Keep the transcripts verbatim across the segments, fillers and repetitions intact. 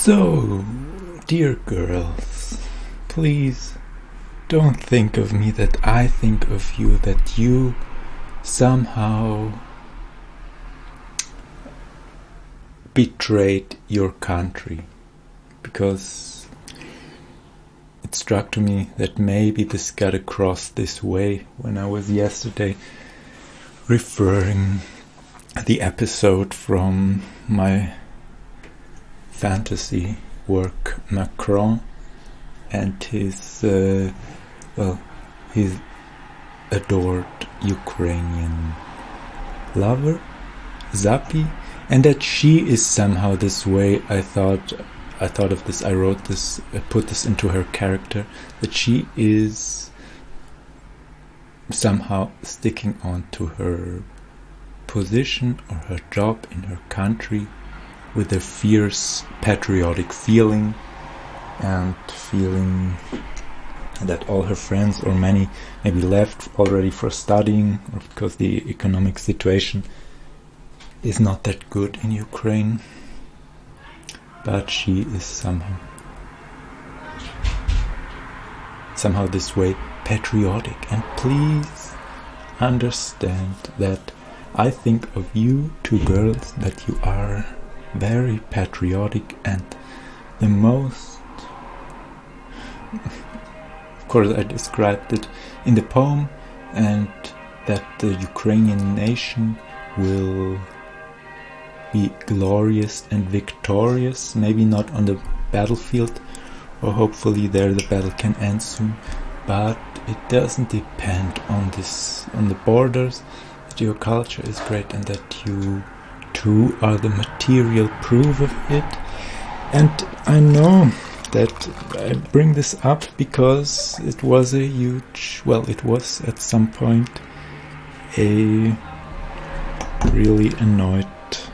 So, dear girls, please don't think of me that I think of you, that you somehow betrayed your country, because it struck to me that maybe this got across this way when I was yesterday referring the episode from my fantasy work Macron and his uh, well his adored Ukrainian lover Zapi, and that she is somehow this way. I thought I thought of this I wrote this I put this into her character, that she is somehow sticking on to her position or her job in her country with a fierce patriotic feeling, and feeling that all her friends, or many, maybe left already for studying, or because the economic situation is not that good in Ukraine. But she is somehow somehow this way patriotic. And please understand that I think of you two girls, that you are very patriotic, and the most, of course I described it in the poem, and that the Ukrainian nation will be glorious and victorious, maybe not on the battlefield, or hopefully there the battle can end soon, but it doesn't depend on this, on the borders, that your culture is great and that you two are the material proof of it. And I know that I bring this up because it was a huge, well, it was at some point a really annoyed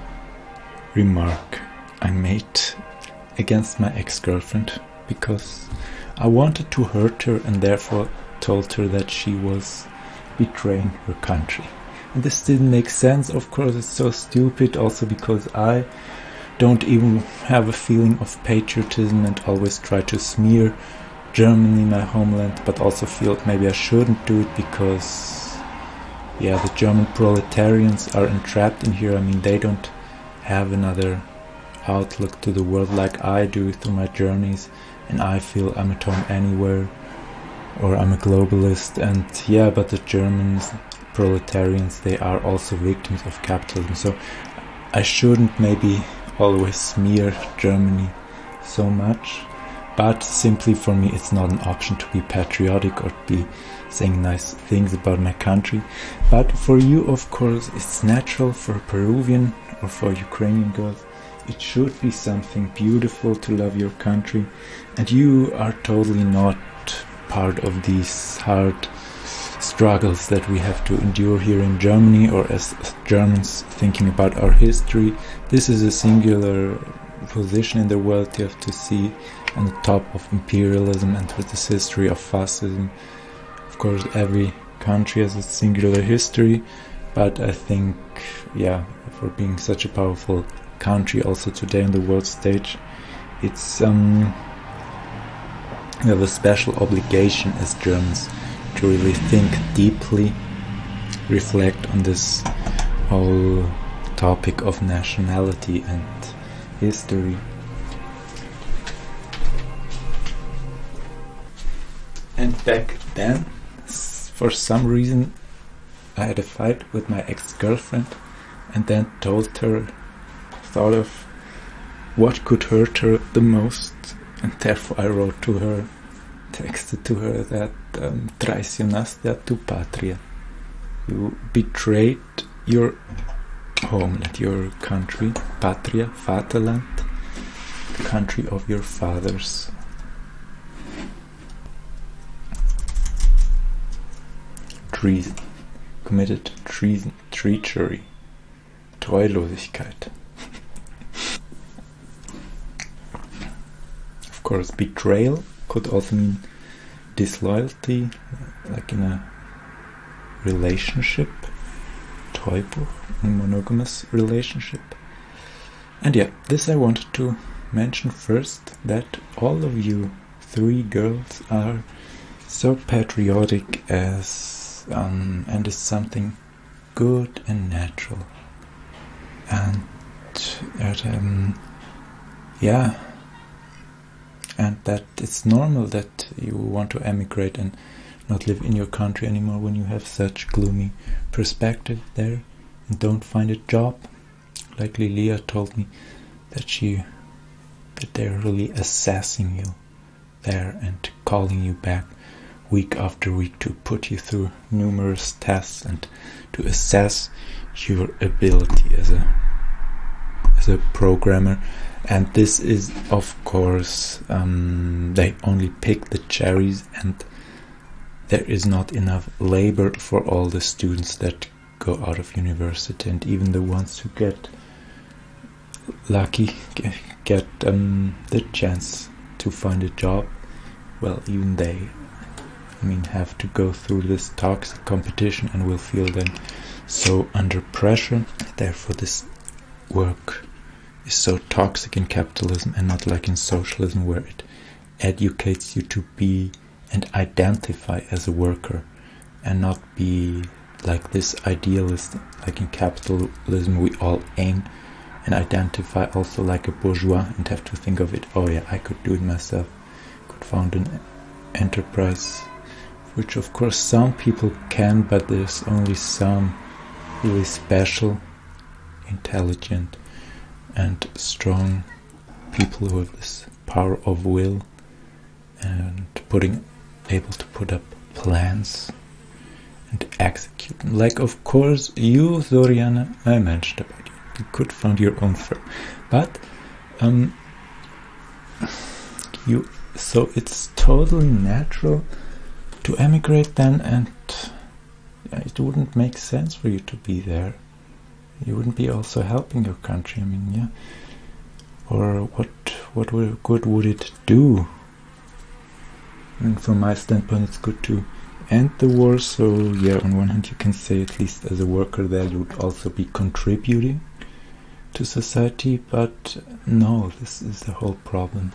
remark I made against my ex-girlfriend, because I wanted to hurt her and therefore told her that she was betraying her country. And this didn't make sense, of course. It's so stupid, also because I don't even have a feeling of patriotism and always try to smear Germany, my homeland, but also feel maybe I shouldn't do it because, yeah, the German proletarians are entrapped in here. I mean, they don't have another outlook to the world like I do through my journeys, and I feel I'm at home anywhere, or I'm a globalist. And yeah, but the Germans, proletarians, they are also victims of capitalism, so I shouldn't maybe always smear Germany so much, but simply for me it's not an option to be patriotic or to be saying nice things about my country. But for you, of course, it's natural. For Peruvian or for Ukrainian girls, it should be something beautiful to love your country, and you are totally not part of these hard struggles that we have to endure here in Germany, or as Germans thinking about our history. This is a singular position in the world you have to see on the top of imperialism and with this history of fascism. Of course, every country has a singular history, but I think, yeah, for being such a powerful country also today on the world stage, it's um, we have a special obligation as Germans to really think deeply, reflect on this whole topic of nationality and history. And back then, for some reason, I had a fight with my ex-girlfriend, and then told her, thought of what could hurt her the most, and therefore I wrote to her, texted to her that um, traicionaste a tu patria. You betrayed your homeland, your country, patria, Vaterland, the country of your fathers. Treason, committed treason, treachery, Treulosigkeit. Of course, betrayal could also mean disloyalty, like in a relationship, Treubuch, in a monogamous relationship. And yeah, this I wanted to mention first that all of you three girls are so patriotic as um, and is something good and natural, and that um, yeah, and that it's normal that you want to emigrate and not live in your country anymore when you have such gloomy perspective there and don't find a job. Like Lilia told me that she that they're really assessing you there and calling you back week after week to put you through numerous tests and to assess your ability as a as a programmer. And this is, of course, um, they only pick the cherries, and there is not enough labor for all the students that go out of university, and even the ones who get lucky get, get um, the chance to find a job. Well, even they, I mean, have to go through this toxic competition and will feel then so under pressure. Therefore, this work is so toxic in capitalism and not like in socialism, where it educates you to be and identify as a worker and not be like this idealist. Like in capitalism, we all aim and identify also like a bourgeois and have to think of it, oh yeah, I could do it myself, could found an enterprise, which of course some people can, but there's only some really special, intelligent and strong people who have this power of will and putting able to put up plans and execute them. Like, of course, you, Zoriana, I mentioned about you. You could found your own firm, but um, you. So it's totally natural to emigrate then, and yeah, it wouldn't make sense for you to be there. You wouldn't be also helping your country. I mean, yeah. Or what? What would, good would it do? I mean, from my standpoint, it's good to end the war. So yeah, on one hand, you can say at least as a worker there, you would also be contributing to society. But no, this is the whole problem.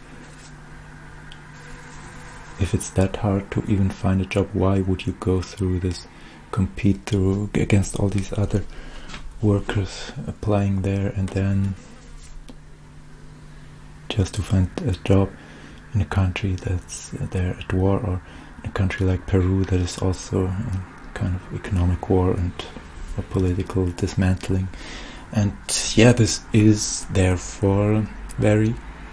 If it's that hard to even find a job, why would you go through this, compete through against all these other workers applying there, and then just to find a job in a country that's uh, there at war, or in a country like Peru that is also in kind of economic war and a political dismantling. And yeah, this is therefore very,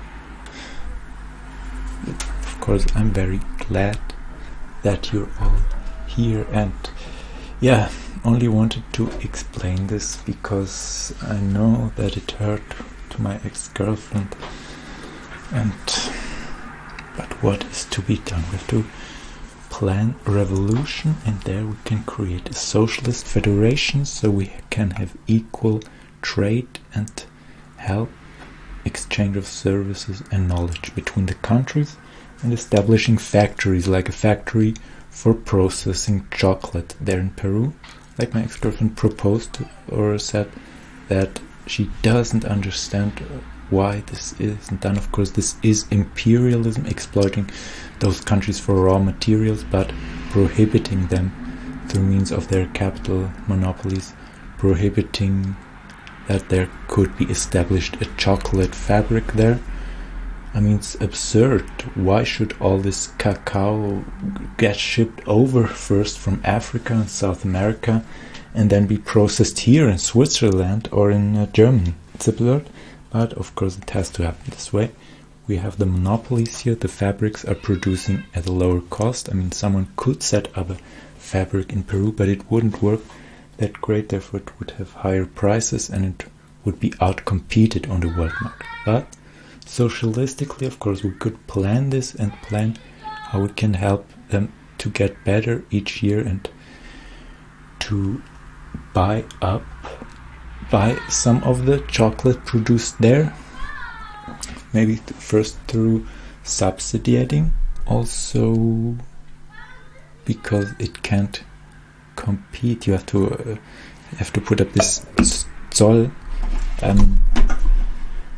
of course, I'm very glad that you're all here, and yeah, only wanted to explain this because I know that it hurt to my ex-girlfriend, and but what is to be done? We have to plan a revolution, and there we can create a socialist federation so we can have equal trade and help exchange of services and knowledge between the countries, and establishing factories, like a factory for processing chocolate there in Peru. Like my ex-girlfriend proposed to, or said that she doesn't understand why this isn't done. Of course, this is imperialism, exploiting those countries for raw materials, but prohibiting them through means of their capital monopolies, prohibiting that there could be established a chocolate fabric there. I mean, it's absurd. Why should all this cacao get shipped over first from Africa and South America and then be processed here in Switzerland or in uh, Germany? It's absurd, but of course it has to happen this way. We have the monopolies here. The fabrics are producing at a lower cost. I mean, someone could set up a fabric in Peru, but it wouldn't work that great. Therefore, it would have higher prices and it would be outcompeted on the world market. But socialistically, of course, we could plan this and plan how we can help them to get better each year and to buy up, buy some of the chocolate produced there. Maybe th first through subsidizing, also because it can't compete. You have to uh, have to put up this zoll. Um,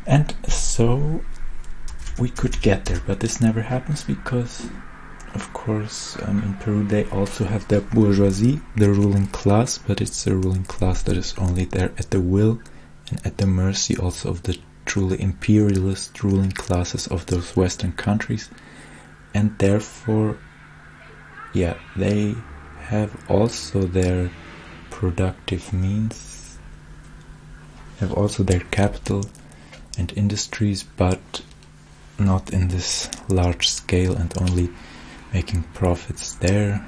And so we could get there, but this never happens because, of course, um, in Peru they also have the bourgeoisie, the ruling class, but it's a ruling class that is only there at the will and at the mercy also of the truly imperialist ruling classes of those Western countries. And therefore, yeah, they have also their productive means, have also their capital and industries, but not in this large scale and only making profits there.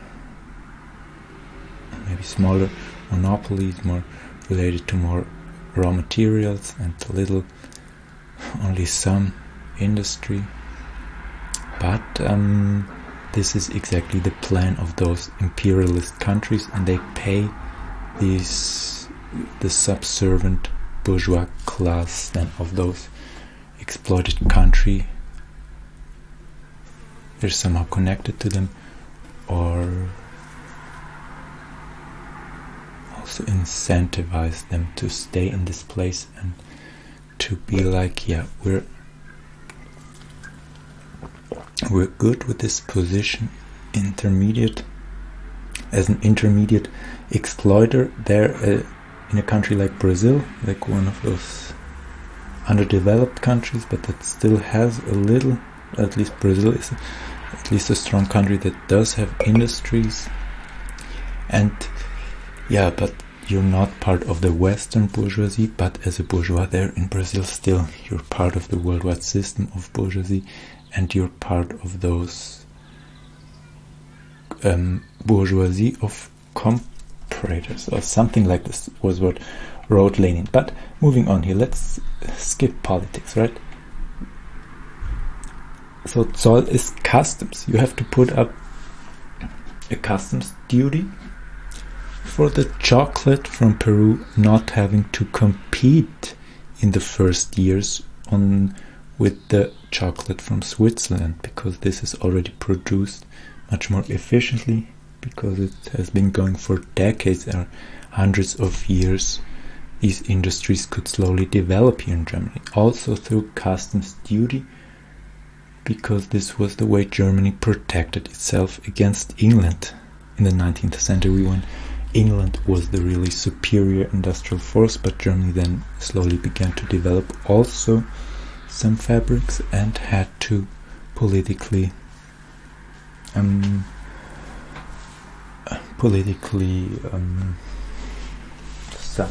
Maybe smaller monopolies, more related to more raw materials and little, only some industry. But um, this is exactly the plan of those imperialist countries, and they pay these the subservient bourgeois class then of those exploited country. They're somehow connected to them, or also incentivize them to stay in this place and to be like, yeah, we're we're good with this position, intermediate, as an intermediate exploiter there uh, in a country like Brazil, like one of those underdeveloped countries, but that still has a little, at least Brazil is a, at least a strong country that does have industries. And yeah, but you're not part of the Western bourgeoisie, but as a bourgeois there in Brazil, still you're part of the worldwide system of bourgeoisie, and you're part of those um, bourgeoisie of comparators, or something like this was what wrote Lenin. But moving on here, let's skip politics, right? So Zoll is customs. You have to put up a customs duty for the chocolate from Peru not having to compete in the first years on with the chocolate from Switzerland, because this is already produced much more efficiently, because it has been going for decades or hundreds of years. These industries could slowly develop here in Germany, also through customs duty, because this was the way Germany protected itself against England in the nineteenth century, when England was the really superior industrial force, but Germany then slowly began to develop also some fabrics and had to politically um, politically um, some,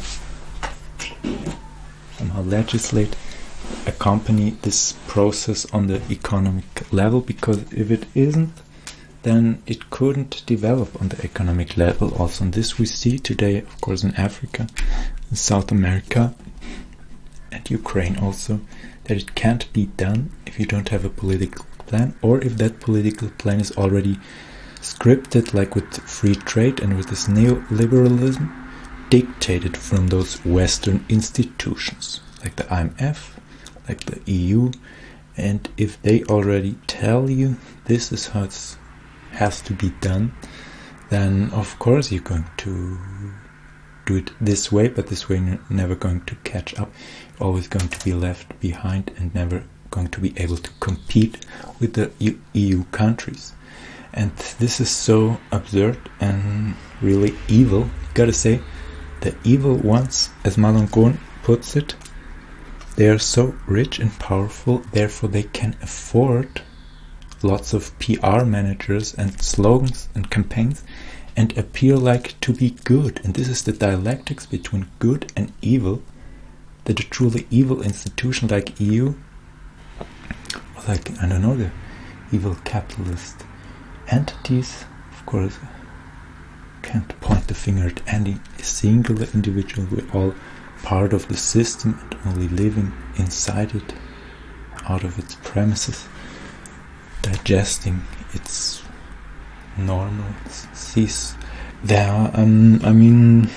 somehow legislate, accompany this process on the economic level, because if it isn't, then it couldn't develop on the economic level also. And this we see today, of course, in Africa, in South America, and Ukraine also, that it can't be done if you don't have a political plan, or if that political plan is already scripted, like with free trade and with this neoliberalism, dictated from those Western institutions, like the I M F, like the E U. And if they already tell you this is how it has to be done, then of course you're going to do it this way, but this way you're never going to catch up. You're always going to be left behind and never going to be able to compete with the E U countries. And this is so absurd and really evil. You gotta say, the evil ones, as Malangron puts it, they are so rich and powerful, therefore they can afford lots of P R managers and slogans and campaigns and appear like to be good. And this is the dialectics between good and evil, that a truly evil institution like E U, or like, I don't know, the evil capitalist entities, of course, can't point the finger at any singular individual. We're all part of the system and only living inside it, out of its premises, digesting its normal cease. There, um, I mean,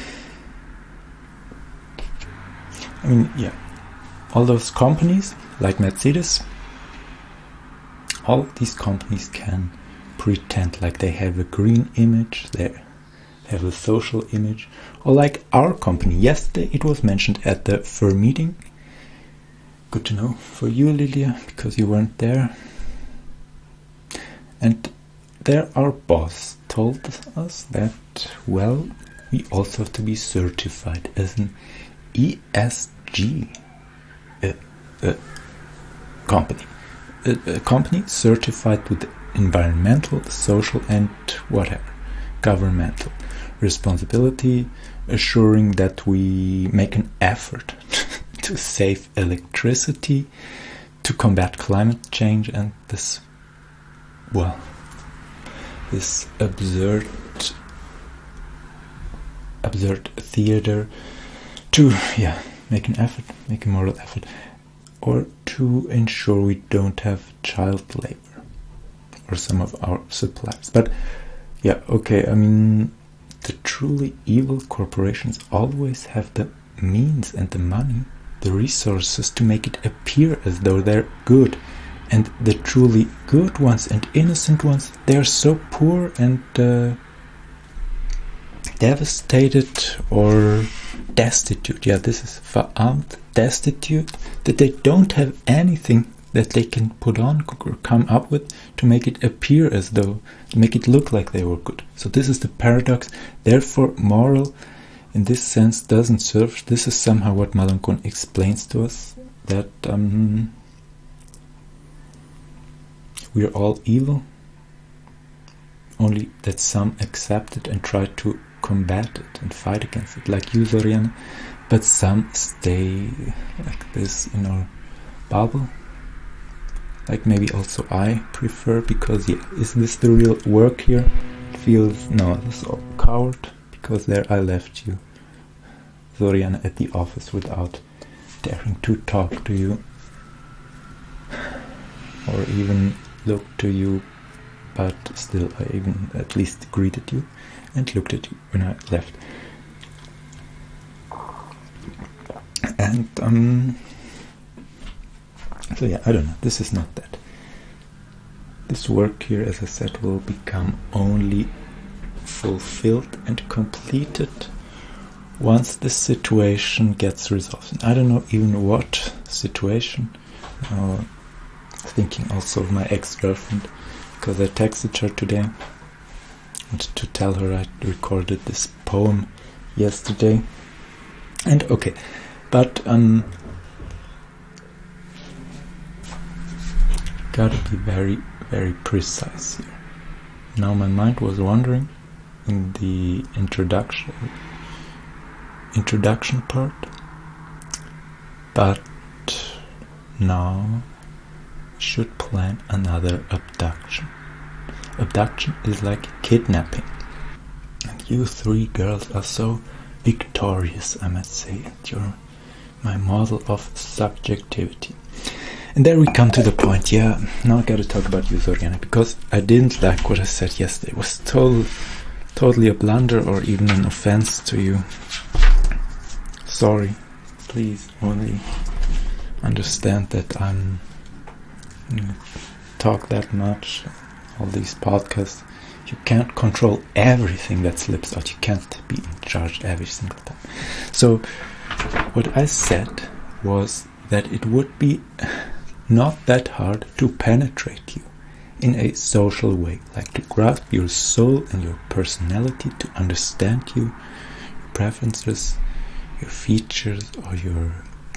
I mean, yeah, all those companies like Mercedes, all these companies can pretend like they have a green image, they have a social image, or like our company. Yesterday it was mentioned at the F I R meeting good to know for you, Lilia, because you weren't there. And there our boss told us that, well, we also have to be certified as an E S G uh, uh, company. A, a company certified with environmental, social and whatever, governmental responsibility, assuring that we make an effort to save electricity, to combat climate change and this, well, this absurd absurd theater, to yeah make an effort, make a moral effort, or to ensure we don't have child labor or some of our suppliers. But yeah, okay, I mean, the truly evil corporations always have the means and the money, the resources to make it appear as though they're good. And the truly good ones and innocent ones, they're so poor and uh, devastated or destitute. Yeah, this is verarmt, destitute, that they don't have anything that they can put on or come up with to make it appear as though, to make it look like they were good. So this is the paradox. Therefore, moral in this sense doesn't serve. This is somehow what Malankon explains to us, that um, we are all evil, only that some accept it and try to combat it and fight against it, like you, Zoriana, but some stay like this in our bubble, like maybe also I prefer, because yeah, is this the real work here? It feels, no, this is all coward, because there I left you, Zoriana, at the office without daring to talk to you or even look to you, but still I even at least greeted you and looked at you when I left. And um so yeah, I don't know, this is not that. This work here, as I said, will become only fulfilled and completed once the situation gets resolved. And I don't know even what situation. Uh, thinking also of my ex-girlfriend, because I texted her today and to tell her I recorded this poem yesterday. And okay, but um gotta be very very precise here. Now my mind was wandering in the introduction introduction part, but now should plan another abduction. Abduction is like kidnapping, and you three girls are so victorious, I must say, and you're my model of subjectivity. And there we come to the point. Yeah, now I gotta talk about you, Zoriana, because I didn't like what I said yesterday. It was total, totally a blunder or even an offense to you. Sorry, please only understand that I'm talk that much, all these podcasts, you can't control everything that slips out. You can't be in charge every single time. So what I said was that it would be not that hard to penetrate you in a social way, like to grasp your soul and your personality, to understand you, your preferences, your features, or your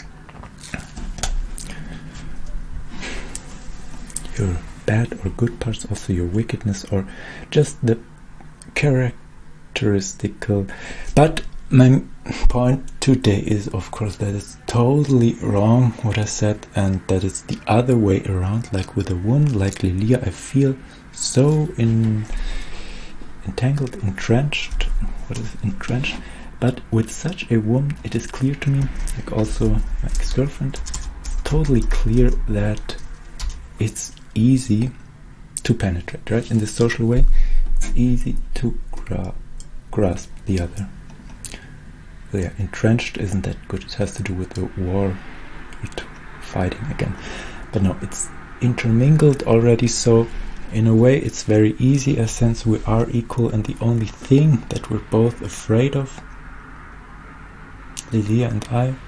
your bad or good parts, also your wickedness, or just the characteristical. But my point today is, of course, that it's totally wrong what I said, and that it's the other way around. Like with a woman like Lilia, I feel so in entangled, entrenched. What is entrenched? But with such a woman, it is clear to me, like also my ex-girlfriend, it's totally clear that it's easy to penetrate, right? In the social way, it's easy to gra grasp the other. So yeah, entrenched isn't that good. It has to do with the war, with fighting again. But no, it's intermingled already, so in a way it's very easy, as since we are equal, and the only thing that we're both afraid of, Lilia and I,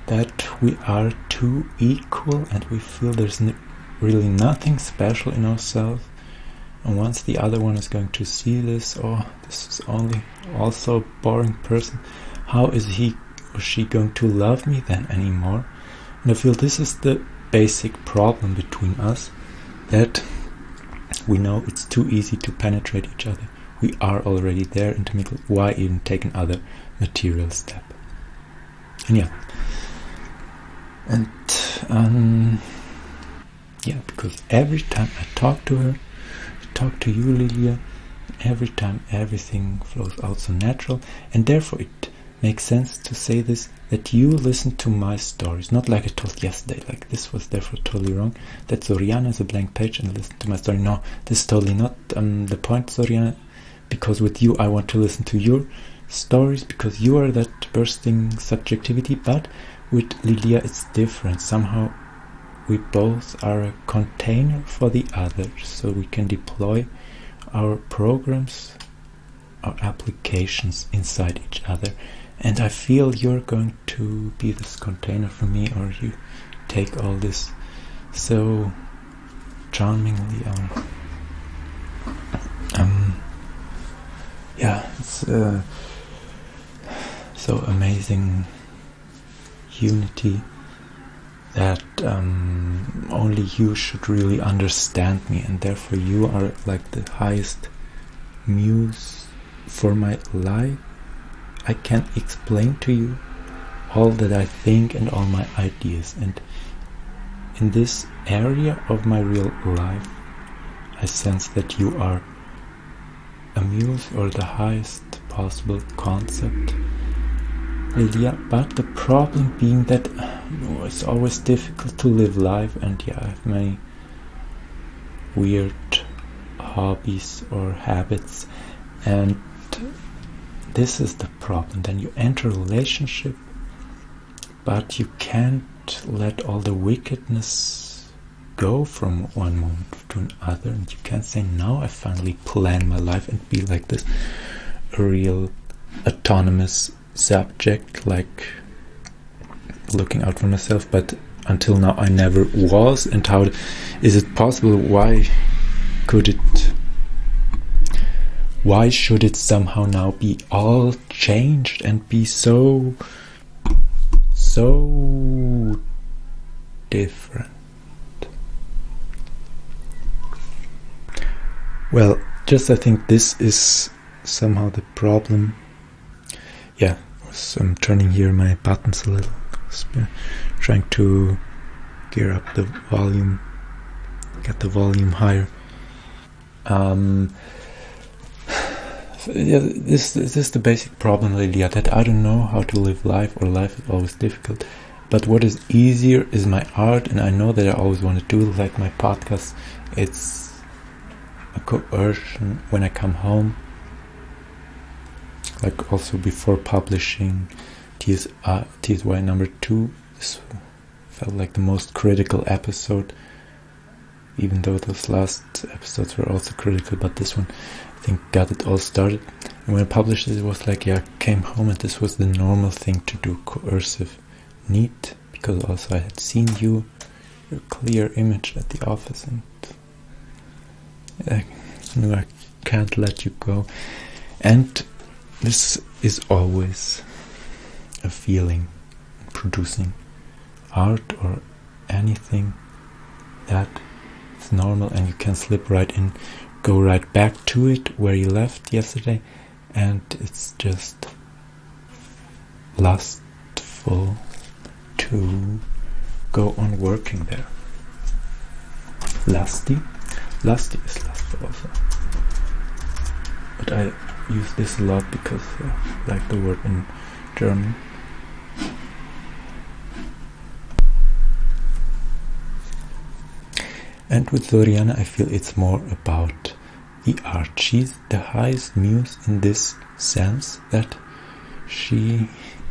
that we are too equal and we feel there's n- really nothing special in ourselves. And once the other one is going to see this, oh, this is only also a boring person, how is he or she going to love me then anymore? And I feel this is the basic problem between us, that we know it's too easy to penetrate each other. We are already there in the middle. Why even take another material step? And yeah. And um, yeah, because every time I talk to her, talk to you, Lilia, every time everything flows out so natural, and therefore it makes sense to say this, that you listen to my stories, not like I told yesterday, like this was therefore totally wrong, that Zoriana is a blank page and listen to my story. No, this is totally not um, the point, Zoriana, because with you I want to listen to your stories, because you are that bursting subjectivity, but with Lilia it's different. Somehow we both are a container for the other, so we can deploy our programs, our applications inside each other. And I feel you're going to be this container for me, or you take all this so charmingly. Um, um yeah, it's uh, so amazing unity that um, only you should really understand me, and therefore you are like the highest muse for my life. I can explain to you all that I think and all my ideas, and in this area of my real life I sense that you are a muse, or the highest possible concept, Lilia. But the problem being that oh, it's always difficult to live life, and yeah, I have many weird hobbies or habits, and this is the problem. Then you enter a relationship, but you can't let all the wickedness go from one moment to another, and you can't say, now I finally plan my life and be like this a real autonomous subject, like looking out for myself. But until now I never was. And how is it possible? Why could it why should it somehow now be all changed and be so so different? Well, just I think this is somehow the problem. Yeah, so I'm turning here my buttons a little, trying to gear up the volume, get the volume higher. Um, yeah, this, this is the basic problem, Lilia, that I don't know how to live life, or life is always difficult. But what is easier is my art, and I know that I always want to do like my podcast. It's a coercion when I come home, like also before publishing T S, uh, T S Y number two. This felt like the most critical episode, even though those last episodes were also critical, but this one I think got it all started. And when I published it, it was like, yeah, I came home and this was the normal thing to do, coercive, neat, because also I had seen you, your clear image at the office, and I knew I can't let you go. And this is always a feeling, producing art or anything, that it's normal and you can slip right in, go right back to it where you left yesterday, and it's just lustful to go on working there. Lusty? Lusty is lustful also. But I use this a lot because I like the word in German. And with Zoriana I feel it's more about the art. She's the highest muse in this sense, that she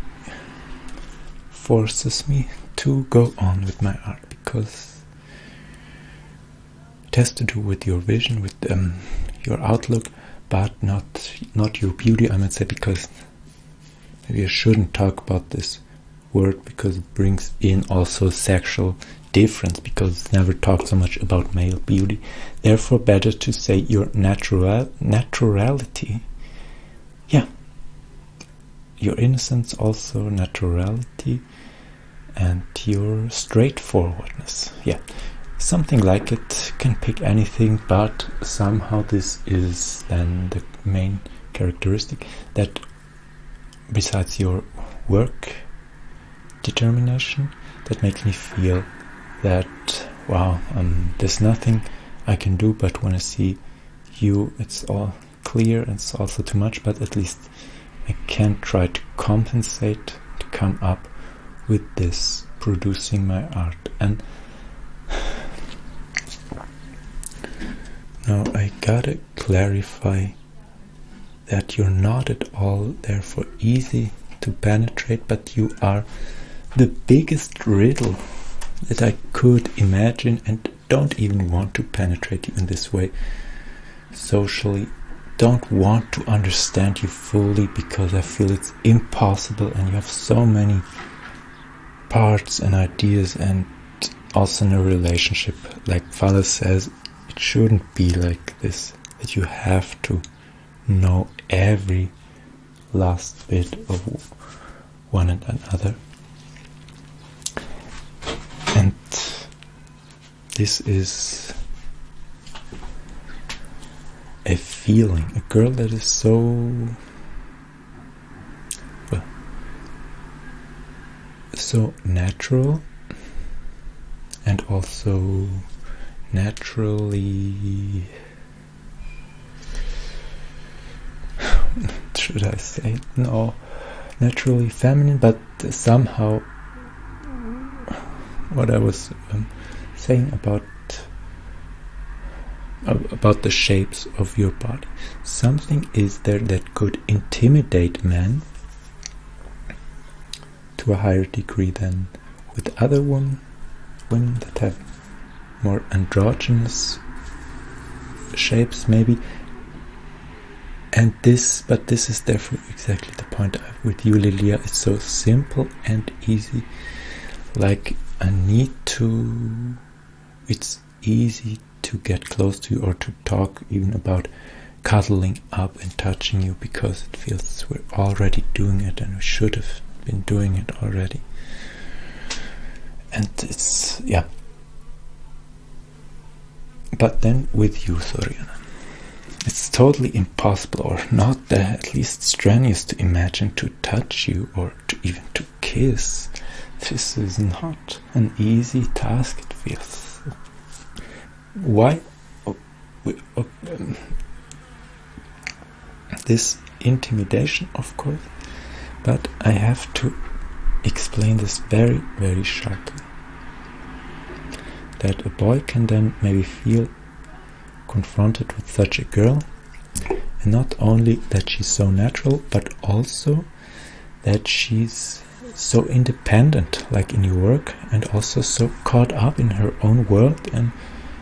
forces me to go on with my art, because it has to do with your vision, with um, your outlook, but not not your beauty, I might say, because maybe I shouldn't talk about this word because it brings in also sexual difference, because it's never talked so much about male beauty. Therefore, better to say your natural naturality. Yeah, your innocence, also naturality, and your straightforwardness. Yeah, something like it. Can pick anything, but somehow this is then the main characteristic, that besides your work determination, that makes me feel that, wow, um, there's nothing I can do, but when I see you, it's all clear, and it's also too much, but at least I can try to compensate, to come up with this, producing my art. And now I gotta clarify that you're not at all therefore easy to penetrate, but you are the biggest riddle that I could imagine, and don't even want to penetrate you in this way socially. Don't want to understand you fully, because I feel it's impossible, and you have so many parts and ideas, and also in a relationship, like Father says, it shouldn't be like this, that you have to know every last bit of one and another. And this is a feeling, a girl that is so, well, so natural, and also naturally, should I say, no, naturally feminine, but somehow what I was um, saying about uh, about the shapes of your body, something is there that could intimidate men to a higher degree than with other women, women that have more androgynous shapes, maybe. And this, but this is therefore exactly the point I have with you, Lilia. It's so simple and easy. Like, I need to, it's easy to get close to you, or to talk even about cuddling up and touching you, because it feels we're already doing it, and we should have been doing it already. And it's, yeah. But then with you, Soriana, it's totally impossible, or not that, at least strenuous, to imagine to touch you, or to even to kiss. This is not an easy task, it feels. Why? Oh, we, oh, um, this intimidation, of course, but I have to explain this very, very sharply. That a boy can then maybe feel confronted with such a girl, and not only that she's so natural, but also that she's so independent, like in your work, and also so caught up in her own world and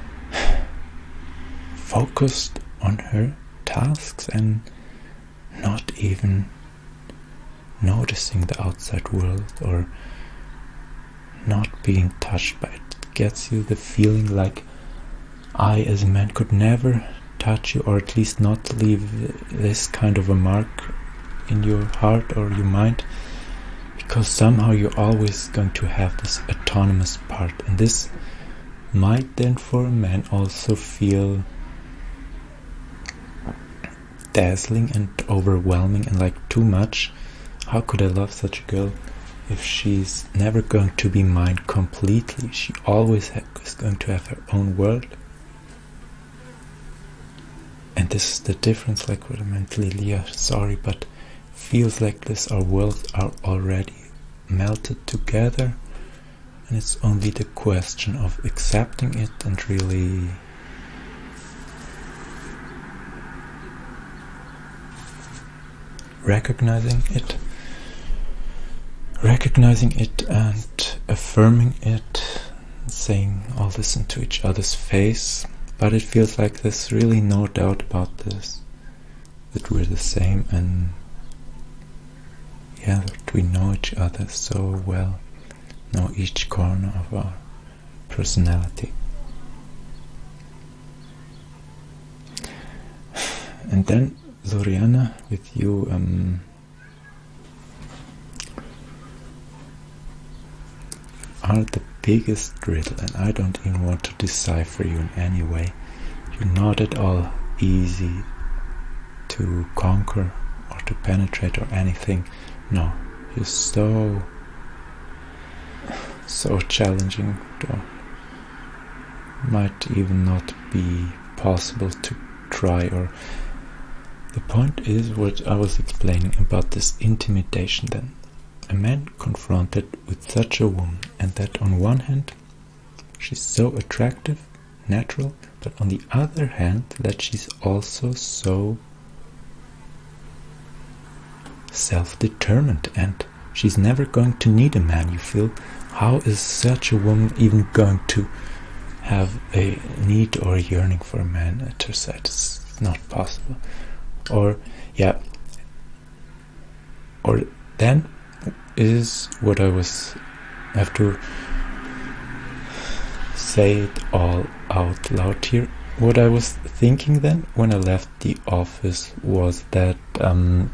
focused on her tasks, and not even noticing the outside world, or not being touched by it. It gets you the feeling like I as a man could never touch you, or at least not leave this kind of a mark in your heart or your mind, because somehow you're always going to have this autonomous part, and this might then for a man also feel dazzling and overwhelming, and like too much. How could I love such a girl if she's never going to be mine completely? She always ha is going to have her own world. And this is the difference, like what I meant, Lilia, sorry, but feels like this, our worlds are already melted together, and it's only the question of accepting it and really recognizing it, recognizing it and affirming it, saying all this into each other's face. But it feels like there's really no doubt about this, that we're the same, and yeah, that we know each other so well, know each corner of our personality. And then Zoriana, with you, um, are the biggest riddle, and I don't even want to decipher you in any way. You're not at all easy to conquer or to penetrate or anything. No, you're so so challenging, though might even not be possible to try. Or the point is what I was explaining about this intimidation. Then a man confronted with such a woman, and that on one hand she's so attractive, natural, but on the other hand that she's also so self-determined, and she's never going to need a man. You feel, how is such a woman even going to have a need or a yearning for a man at her side? It's not possible. Or yeah, or then is what I was have to say it all out loud here. What I was thinking then when I left the office was that um,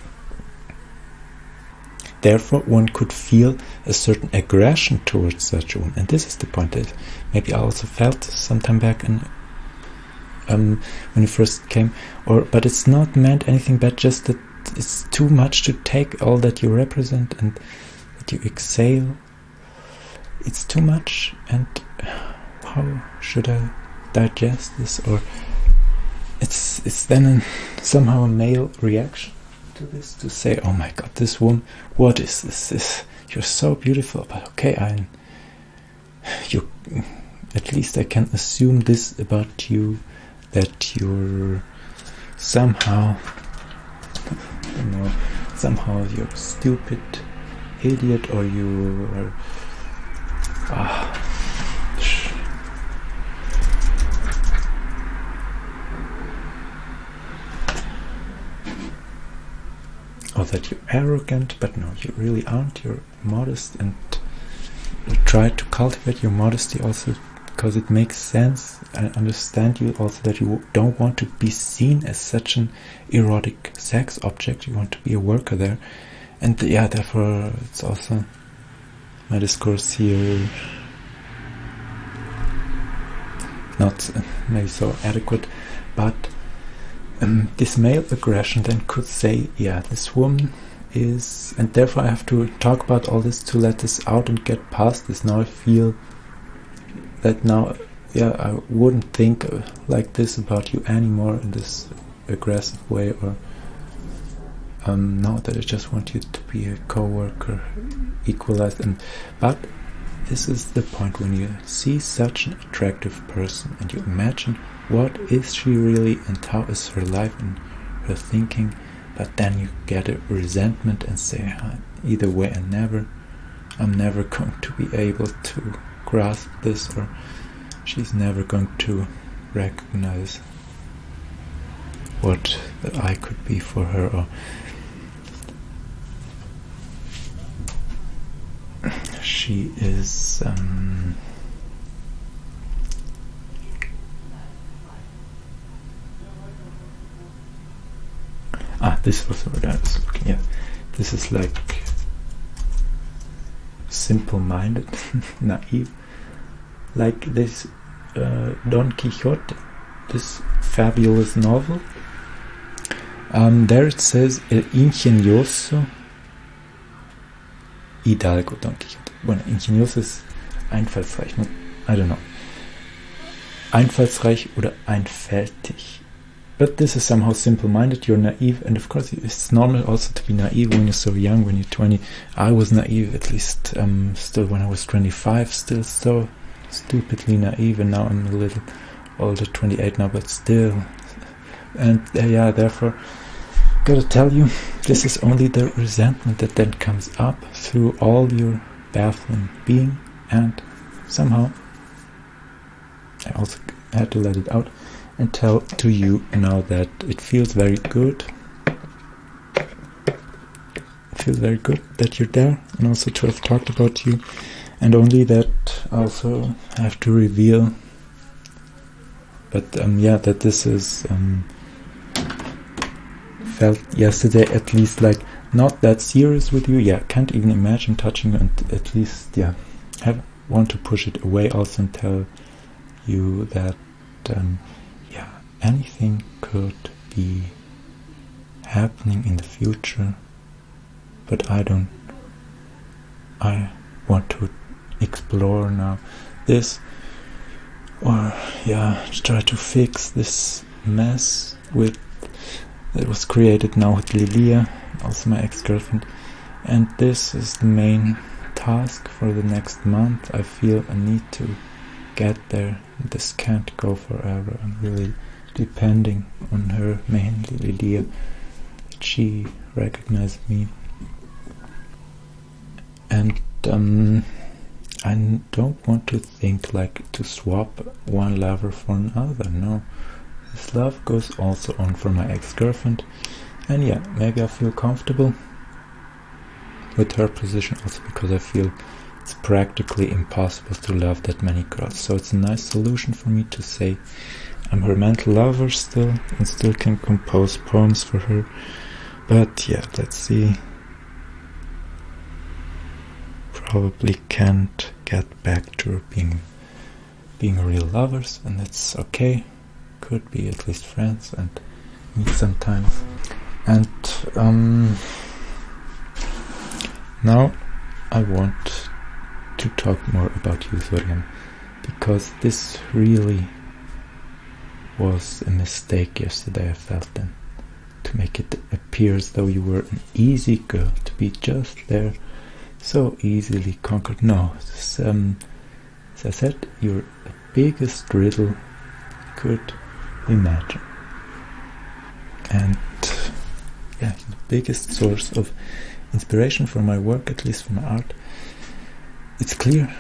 therefore one could feel a certain aggression towards such a woman, and this is the point that maybe I also felt some time back in, um, when you first came. Or but it's not meant anything but just that it's too much to take all that you represent and that you exhale. It's too much, and how should I digest this? Or it's it's then an, somehow a male reaction to this, to say, oh my god, this woman, what is this? This you're so beautiful, but okay, I you at least I can assume this about you, that you're somehow, you know, somehow you're a stupid idiot, or you are ah, or that you're arrogant, but no, you really aren't. You're modest, and you try to cultivate your modesty also because it makes sense. I understand you also that you don't want to be seen as such an erotic sex object. You want to be a worker there, and yeah, therefore it's also my discourse here not uh, maybe so adequate, but um, this male aggression then could say, yeah, this woman is, and therefore I have to talk about all this to let this out and get past this. Now I feel that now, yeah, I wouldn't think uh, like this about you anymore in this aggressive way, or um, now that I just want you to be a co-worker, equalized. And but this is the point, when you see such an attractive person and you imagine what is she really and how is her life and her thinking, but then you get a resentment and say, uh, either way I never I'm never going to be able to grasp this, or she's never going to recognize what I could be for her, or she is um, ah this was what I was looking at. This is like simple-minded, naive, like this uh, Don Quixote, this fabulous novel. Um, there it says El ingenioso Hidalgo Don Quixote. Bueno, ingenioso ist einfallsreich, ne? I don't know. Einfallsreich oder einfältig. But this is somehow simple-minded, you're naive, and of course it's normal also to be naive when you're so young, when you're twenty. I was naive, at least um, still when I was twenty-five, still so stupidly naive, and now I'm a little older, twenty-eight now, but still. And uh, yeah, therefore, gotta tell you, this is only the resentment that then comes up through all your baffling being, and somehow I also had to let it out and tell to you now that it feels very good. It feels very good that you're there, and also to have talked about you, and only that also I have to reveal, but um, yeah, that this is um, felt yesterday at least like not that serious with you. Yeah, can't even imagine touching you, and at least yeah, have want to push it away also and tell you that um, yeah, anything could be happening in the future, but I don't I want to explore now this, or yeah, try to fix this mess with that was created now with Lilia, also my ex-girlfriend, and this is the main task for the next month. I feel I need to get there. This can't go forever. I'm really depending on her, mainly Lilia. She recognized me, and um, I don't want to think like to swap one lover for another. No, this love goes also on for my ex-girlfriend, and yeah, maybe I feel comfortable with her position also because I feel it's practically impossible to love that many girls. So it's a nice solution for me to say I'm her mental lover still, and still can compose poems for her. But yeah, let's see. Probably can't get back to being being real lovers, and that's okay. Could be at least friends and meet sometimes. And um, now I want to talk more about you, Zorian, because this really was a mistake yesterday. I felt then, to make it appear as though you were an easy girl, to be just there, so easily conquered. No, this, um, as I said, you're the biggest riddle you could imagine, and yeah, the biggest source of inspiration for my work, at least for my art. It's clear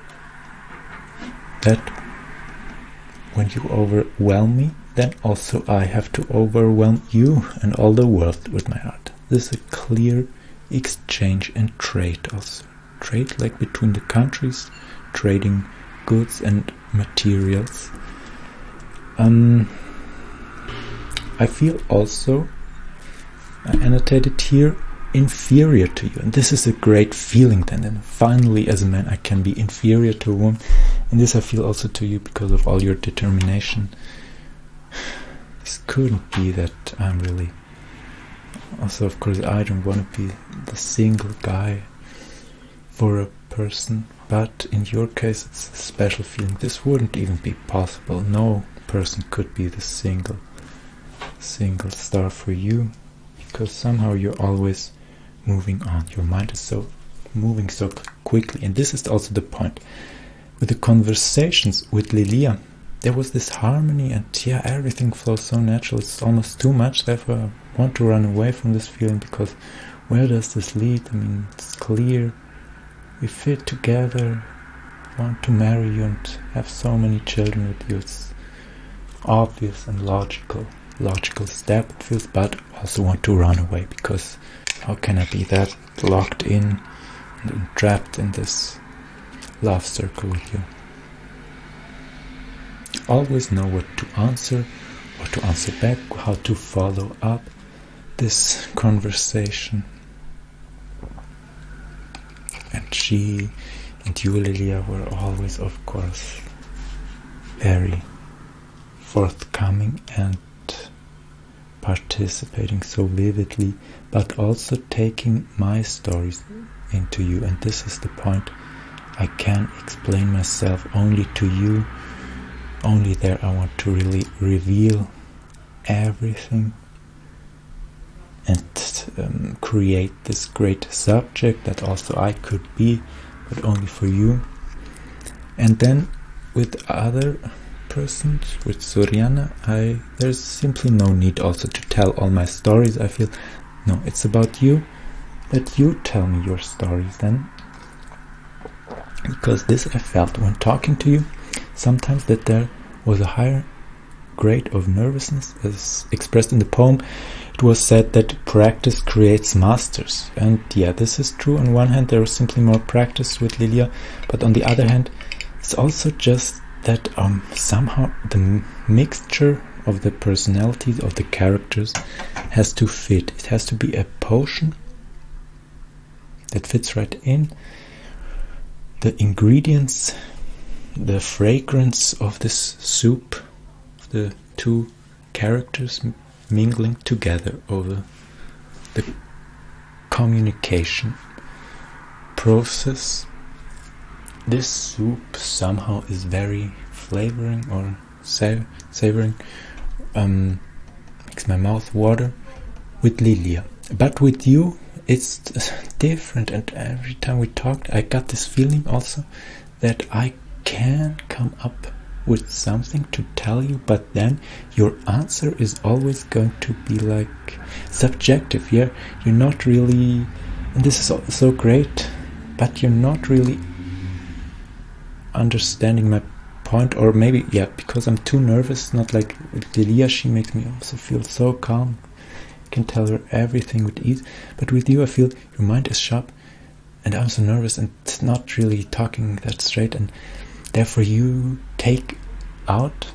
that when you overwhelm me, then also I have to overwhelm you and all the world with my art. This is a clear exchange and trade also. Trade like between the countries, trading goods and materials. Um, I feel also, I annotated here, inferior to you, and this is a great feeling then, and finally as a man I can be inferior to a woman, and this I feel also to you because of all your determination. This couldn't be that I'm really, also of course I don't want to be the single guy for a person, but in your case it's a special feeling. This wouldn't even be possible. No person could be the single single star for you, because somehow you're always moving on. Your mind is so moving so quickly, and this is also the point. With the conversations with Lilia, there was this harmony, and yeah, everything flows so natural. It's almost too much, therefore I want to run away from this feeling, because where does this lead? I mean, it's clear we fit together, want to marry you and have so many children with you. It's obvious and logical logical step, it feels, but also want to run away, because how can I be that locked in and trapped in this love circle with you? Always know what to answer, what to answer back, how to follow up this conversation. And she and you, Lilia, were always, of course, very forthcoming and participating so vividly, but also taking my stories into you. And this is the point. I can explain myself only to you. Only there I want to really reveal everything and um, create this great subject that also I could be, but only for you. And then with other persons, with Zoriana, I there's simply no need also to tell all my stories. I feel, no, it's about you. Let you tell me your stories then, because this I felt when talking to you sometimes, that there was a higher grade of nervousness, as expressed in the poem, it was said that practice creates masters. And yeah, this is true. On one hand, there was simply more practice with Lilia, but on the other hand, it's also just that um, somehow the m- mixture of the personalities of the characters has to fit. It has to be a potion that fits right in. The ingredients, the fragrance of this soup, the two characters m- mingling together over the communication process. This soup somehow is very flavoring or sa- savoring, um, makes my mouth water with Lilia. But with you, it's different, and every time we talked, I got this feeling also that I can come up with something to tell you, but then your answer is always going to be like subjective. Yeah, you're not really, and this is so great, but you're not really understanding my point, or maybe yeah, because I'm too nervous. Not like with Lilia, she makes me also feel so calm. I can tell her everything with ease, but with you, I feel your mind is sharp, and I'm so nervous and not really talking that straight, and therefore you take out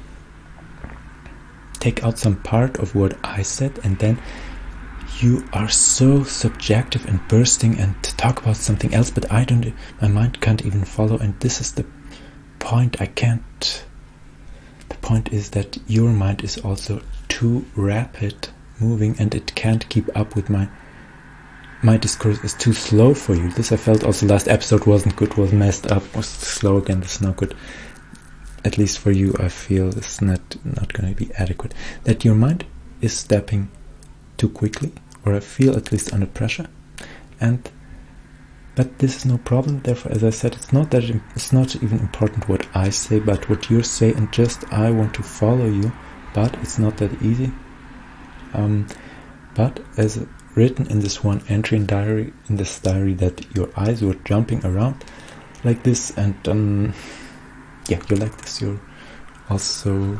take out some part of what I said, and then you are so subjective and bursting and talk about something else, but I don't, my mind can't even follow, and this is the point. I can't, the point is that your mind is also too rapid moving, and it can't keep up with my my discourse is too slow for you. This I felt also last episode wasn't good, was messed up, was slow again. This is not good. At least for you, I feel it's not not going to be adequate. That your mind is stepping too quickly, or I feel at least under pressure, and but this is no problem. Therefore, as I said, it's not that it's not even important what I say, but what you say, and just I want to follow you. But it's not that easy. Um, but as written in this one entry in diary, in this diary, that your eyes were jumping around like this, and um, yeah, you're like this. You're also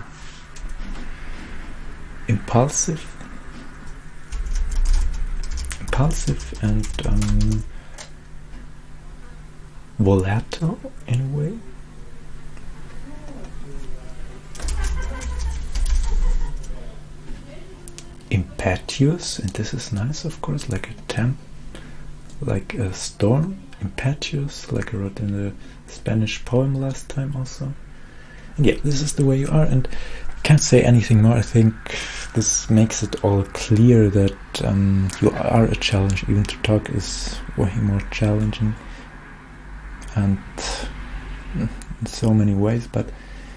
impulsive, impulsive, and um, volatile in a way. Impetuous, and this is nice, of course, like a temp, like a storm. Impetuous, like I wrote in the Spanish poem last time also. And yeah, this is the way you are, and can't say anything more. I think this makes it all clear that um, you are a challenge. Even to talk is way more challenging, and in so many ways, but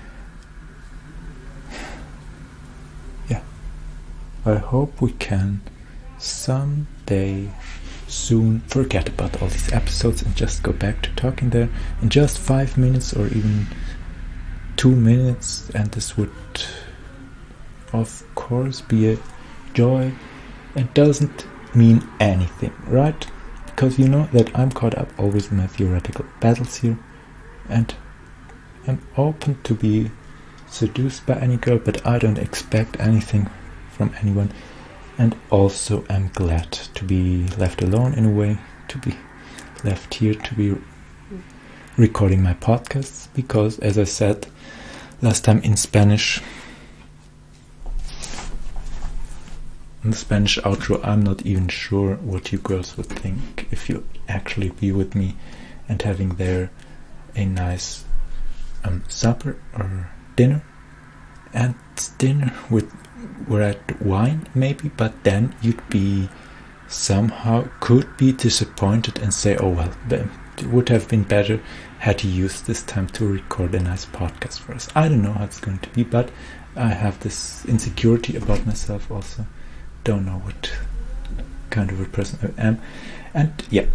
I hope we can someday soon forget about all these episodes and just go back to talking there in just five minutes or even two minutes, and this would of course be a joy. It doesn't mean anything, right? Because you know that I'm caught up always in my theoretical battles here, and I'm open to be seduced by any girl, but I don't expect anything from anyone, and also I'm glad to be left alone in a way, to be left here to be recording my podcasts, because as I said last time in Spanish, in the Spanish outro, I'm not even sure what you girls would think if you actually be with me and having there a nice um, supper or dinner, and dinner with red wine maybe, but then you'd be somehow could be disappointed and say, oh well, it would have been better had you used this time to record a nice podcast for us. I don't know how it's going to be, but I have this insecurity about myself also. Don't know what kind of a person I am, and yeah,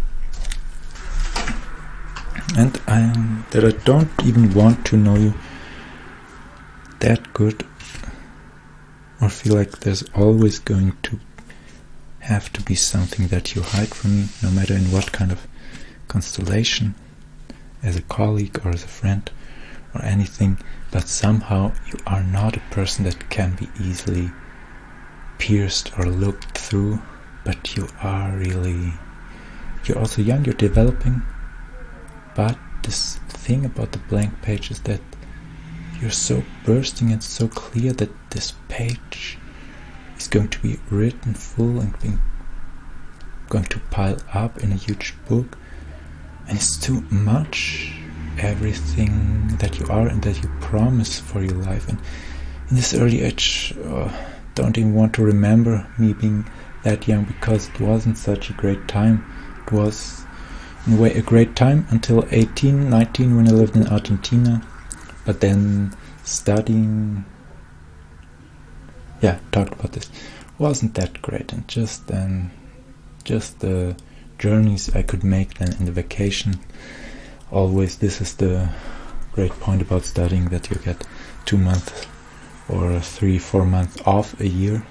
and I am that I don't even want to know you that good, or feel like there's always going to have to be something that you hide from me, no matter in what kind of constellation, as a colleague or as a friend or anything, but somehow you are not a person that can be easily pierced or looked through, but you are really, you're also young, you're developing, but this thing about the blank page is that you're so bursting and so clear that this page is going to be written full and being, going to pile up in a huge book, and it's too much, everything that you are and that you promise for your life. And in this early age, uh, don't even want to remember me being that young, because it wasn't such a great time. It was in a way a great time until eighteen, nineteen, when I lived in Argentina, but then studying, yeah, talked about this, wasn't that great. And just then, just the journeys I could make then in the vacation, always, this is the great point about studying, that you get two months or three, four months off a year.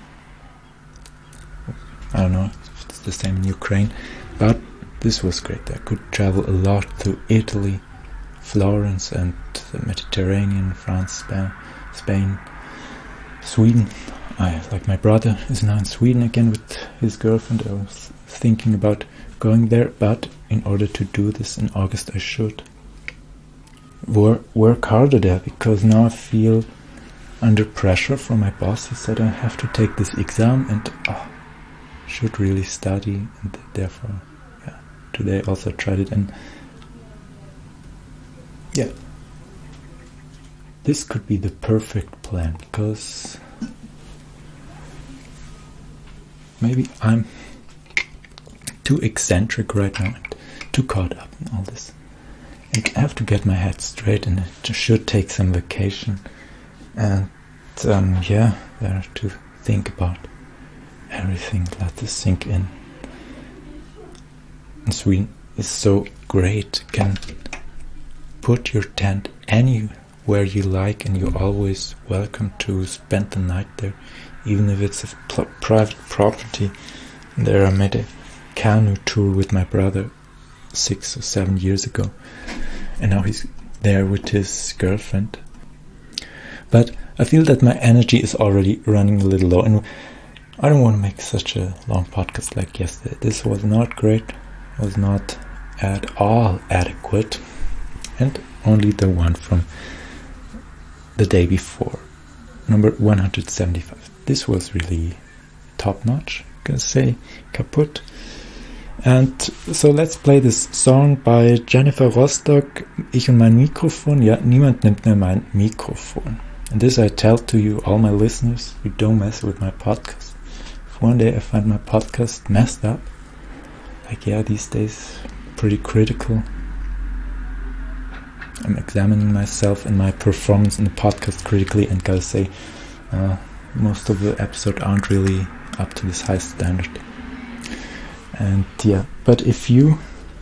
I don't know if it's the same in Ukraine, but this was great. I could travel a lot to Italy, Florence and the Mediterranean, France, Spain, Spain, Sweden. I, like my brother is now in Sweden again with his girlfriend. I was thinking about going there, but in order to do this in August I should work, work harder there, because now I feel under pressure from my boss. He said I have to take this exam and oh, should really study, and therefore, yeah, today I also tried it, and yeah, this could be the perfect plan, because maybe I'm too eccentric right now and too caught up in all this, and I have to get my head straight, and I should take some vacation, and um, yeah, there to think about everything, let this sink in. And Sweden is so great, you can put your tent anywhere you like, and you're always welcome to spend the night there, even if it's a pl- private property. There I made a canoe tour with my brother six or seven years ago, and now he's there with his girlfriend. But I feel that my energy is already running a little low, and I don't want to make such a long podcast like yesterday. This was not great, was not at all adequate, and only the one from the day before, number one hundred seventy-five. This was really top notch, I'm gonna say, kaput. And so let's play this song by Jennifer Rostock, Ich und mein Mikrofon. Ja, niemand nimmt mir mein Mikrofon. And this I tell to you, all my listeners, you don't mess with my podcast. If one day I find my podcast messed up, like yeah, these days, pretty critical, I'm examining myself and my performance in the podcast critically, and gotta say, uh, most of the episodes aren't really up to this high standard. And yeah, but if you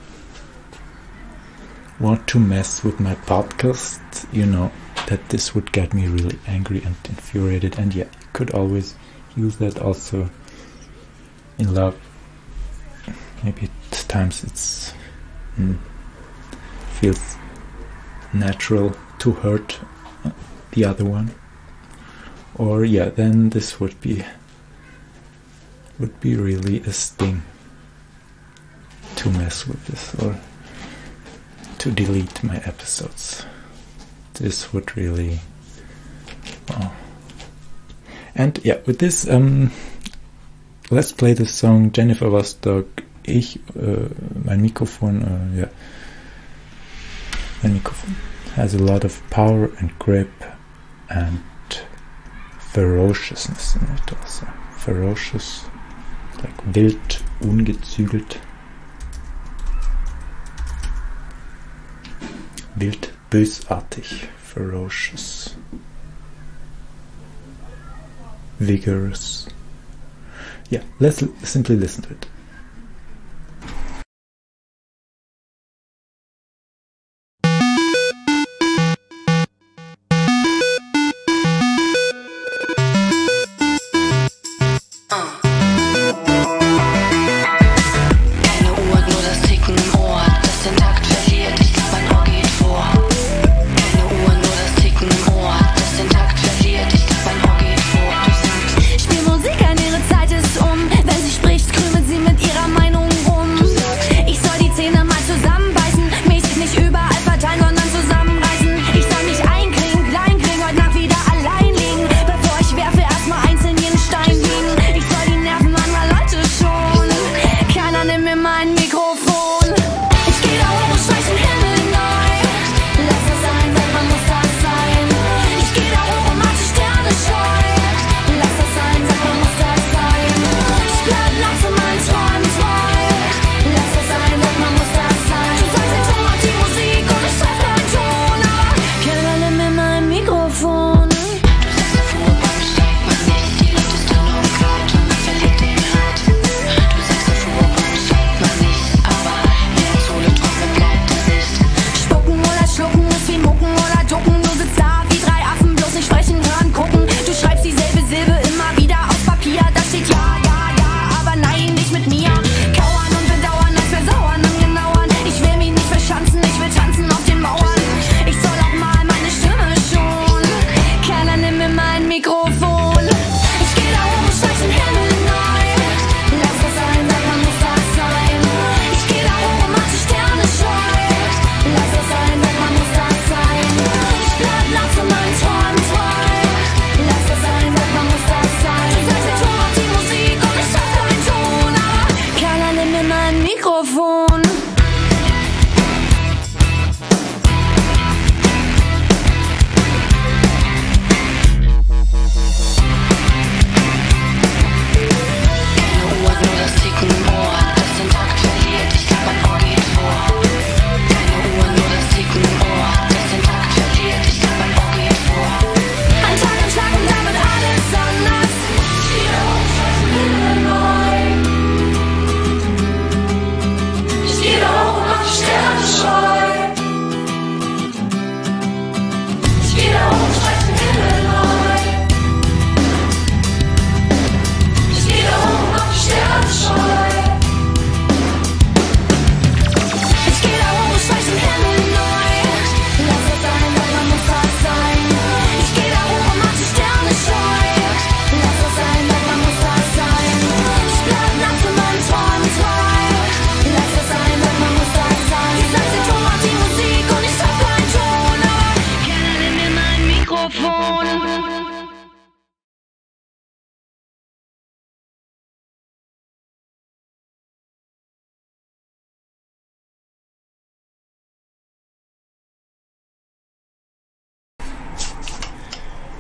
want to mess with my podcast, you know that this would get me really angry and infuriated, and yeah, you could always use that also in love. Maybe at times it's mm, feels natural to hurt the other one, or yeah, then this would be would be really a sting to mess with this, or to delete my episodes. This would really, wow. And yeah, with this, um, let's play the song Jennifer Rostock, Ich, uh, mein Mikrofon, uh, yeah. Mein Mikrofon has a lot of power and grip and ferociousness in it also. Ferocious, like wild, ungezügelt. Wild, bösartig, ferocious, vigorous. Yeah, let's l- simply listen to it. Spiel Musik an ihre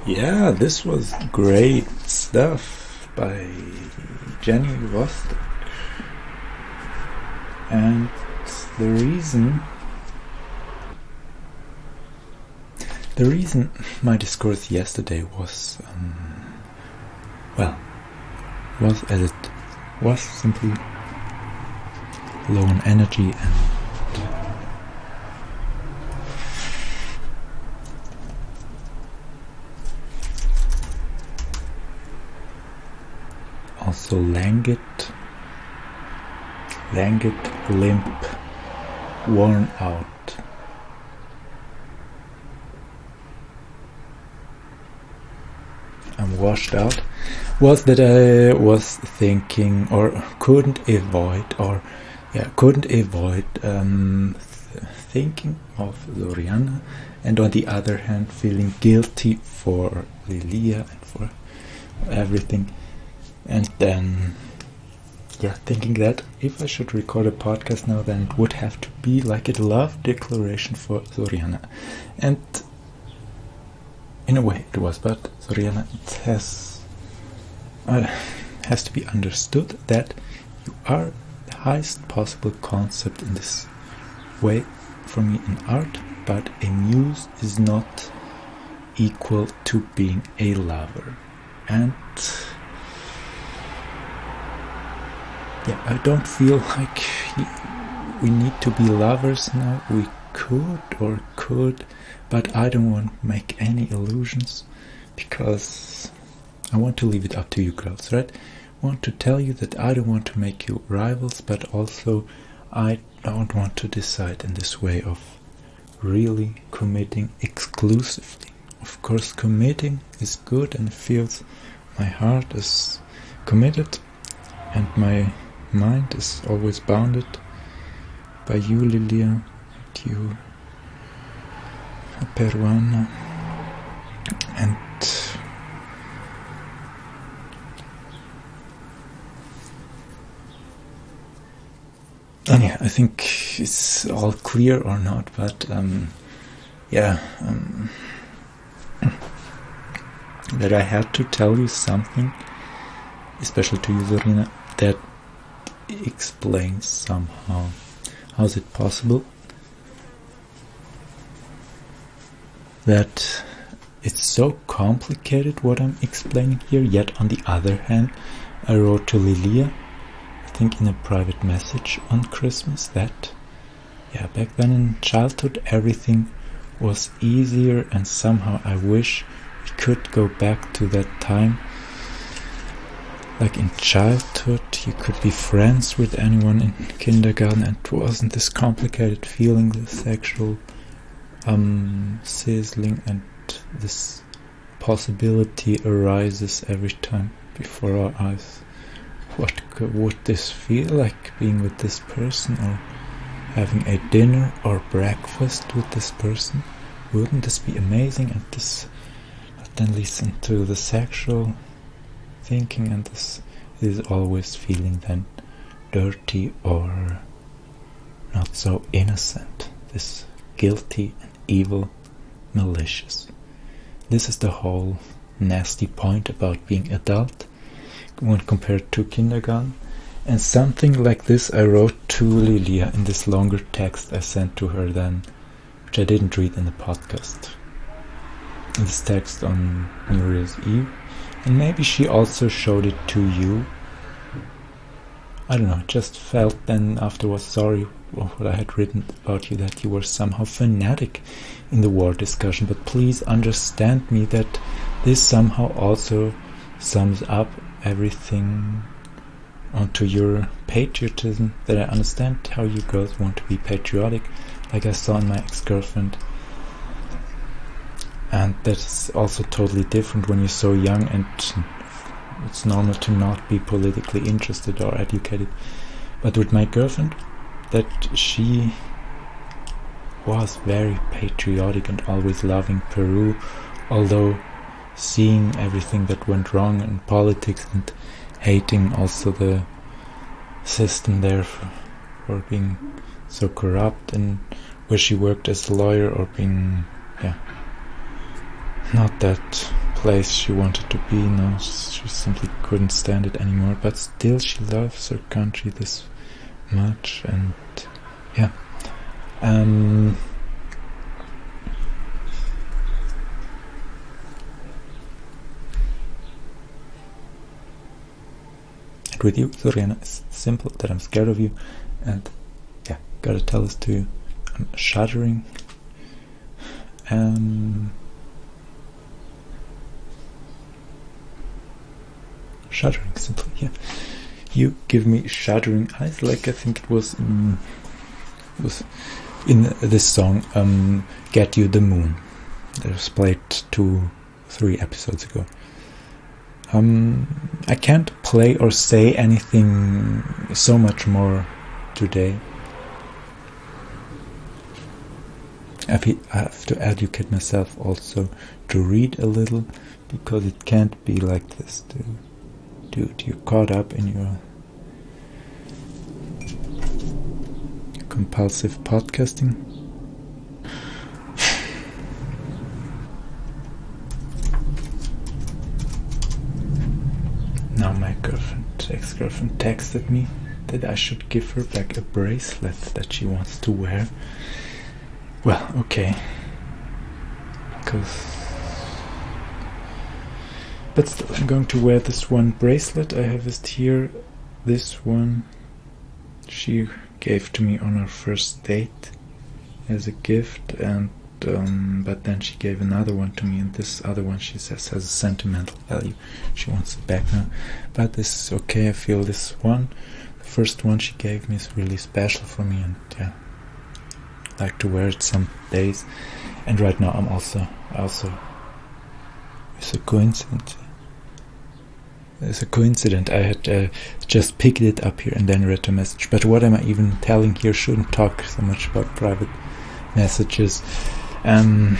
yeah, this was great stuff by Jenny Vostok. And the reason the reason my discourse yesterday was um, well was as it was simply low on energy and also languid, languid, limp, worn out. I'm washed out. Was that I was thinking, or couldn't avoid, or yeah, couldn't avoid um, th thinking of Zoriana, and on the other hand, feeling guilty for Lilia and for everything. And then, yeah, thinking that if I should record a podcast now, then it would have to be like a love declaration for Zoriana. And in a way it was, but Zoriana, it has, uh, has to be understood that you are the highest possible concept in this way for me in art, but a muse is not equal to being a lover. And yeah, I don't feel like we need to be lovers now. We could or could, but I don't want to make any illusions, because I want to leave it up to you girls, right? I want to tell you that I don't want to make you rivals, but also I don't want to decide in this way of really committing exclusively. Of course, committing is good and it feels my heart is committed and my mind is always bounded by you, Lilia, and you, Peruana, and and yeah, I think it's all clear or not, but um, yeah, um, that I had to tell you something, especially to you, Zorina, that explains somehow. How is it possible that it's so complicated what I'm explaining here, yet on the other hand I wrote to Lilia, I think in a private message on Christmas, that yeah, back then in childhood everything was easier, and somehow I wish we could go back to that time. Like in childhood, you could be friends with anyone in kindergarten, and it wasn't this complicated feeling, the sexual um, sizzling, and this possibility arises every time before our eyes. What could, would this feel like, being with this person, or having a dinner or breakfast with this person? Wouldn't this be amazing? And this then leads into the sexual thinking, and this is always feeling then dirty or not so innocent, this guilty and evil, malicious. This is the whole nasty point about being adult when compared to kindergarten. And something like this I wrote to Lilia in this longer text I sent to her then, which I didn't read in the podcast. This text on New Year's Eve. And maybe she also showed it to you. I don't know, just felt then afterwards sorry for what I had written about you, that you were somehow fanatic in the war discussion. But please understand me that this somehow also sums up everything onto your patriotism, that I understand how you girls want to be patriotic, like I saw in my ex-girlfriend. And that's also totally different when you're so young, and it's normal to not be politically interested or educated. But with my girlfriend, that she was very patriotic and always loving Peru, although seeing everything that went wrong in politics and hating also the system there for, for being so corrupt, and where she worked as a lawyer, or being, yeah, not that place she wanted to be. No, she simply couldn't stand it anymore, but still she loves her country this much. And yeah, um and with you, Zoriana, it's simple that I'm scared of you, and yeah, gotta tell this to you. I'm shuddering. Um Shuddering, simply, yeah. You give me shuddering eyes, like I think it was in, it was in this song, um, Get You the Moon. It was played two, three episodes ago. Um, I can't play or say anything so much more today. I have to educate myself also to read a little, because it can't be like this, dude. Dude, you're caught up in your compulsive podcasting. Now my girlfriend, ex-girlfriend, texted me that I should give her back a bracelet that she wants to wear. Well, okay. Because... But still, I'm going to wear this one bracelet. I have it here. This one she gave to me on our first date as a gift, and um, but then she gave another one to me, and this other one she says has a sentimental value. She wants it back now, but this is okay. I feel this one, the first one she gave me, is really special for me, and yeah, I like to wear it some days. And right now I'm also also it's a coincidence. It's a coincidence. I had uh, just picked it up here and then read a message. But what am I even telling here? Shouldn't talk so much about private messages. Um,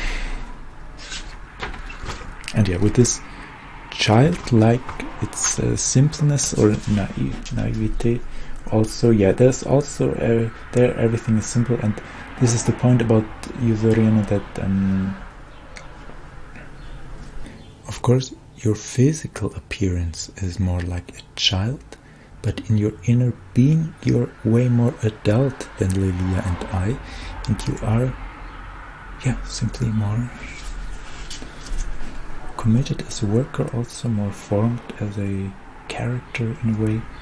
and yeah, with this childlike, it's uh, simpleness or naive, naivete. Also, yeah, there's also uh, there everything is simple, and this is the point about you, Zoriana, that um, of course your physical appearance is more like a child, but in your inner being you're way more adult than Lilia and I, and you are, yeah, simply more committed as a worker, also more formed as a character in a way,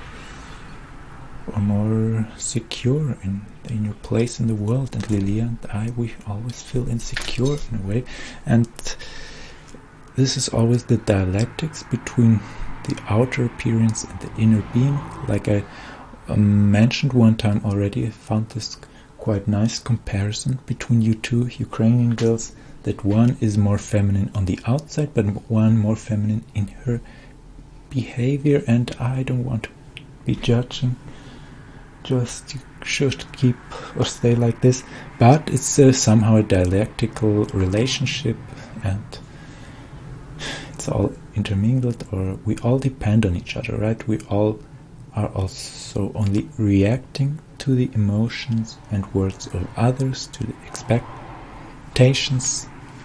or more secure in, in your place in the world. And Lilia and I, we always feel insecure in a way, and this is always the dialectics between the outer appearance and the inner being. Like I um, mentioned one time already, I found this quite nice comparison between you two Ukrainian girls, that one is more feminine on the outside, but one more feminine in her behavior. And I don't want to be judging, just you should keep or stay like this, but it's uh, somehow a dialectical relationship, and it's all intermingled, or we all depend on each other, right? We all are also only reacting to the emotions and words of others, to the expectations.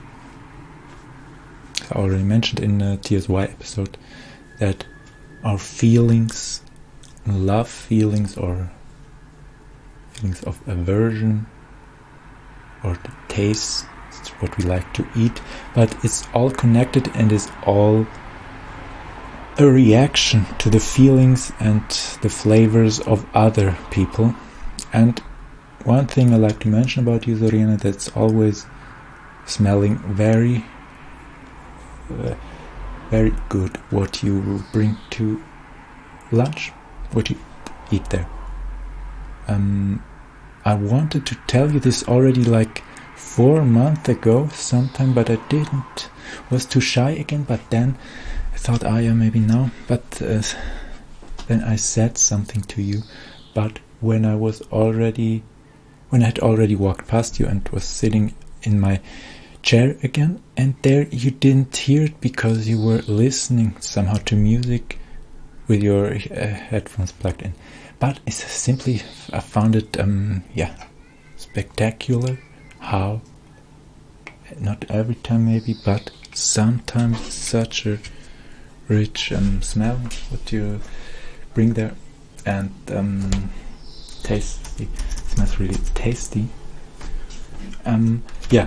I already mentioned in the T S Y episode that our feelings, love feelings, or feelings of aversion, or the taste, what we like to eat, but it's all connected and is all a reaction to the feelings and the flavors of other people. And one thing I like to mention about you, Zoriana, that's always smelling very uh, very good what you bring to lunch, what you eat there. um, I wanted to tell you this already like four months ago sometime, but I didn't, was too shy again. But then I thought, ah, yeah, maybe now. But uh, then I said something to you, but when I was already, when I had already walked past you and was sitting in my chair again, and there you didn't hear it because you were listening somehow to music with your uh, headphones plugged in. But it's simply, I found it, um, yeah, spectacular how, not every time maybe, but sometimes such a rich um, smell what you bring there, and um, tasty. It smells really tasty. Um, yeah.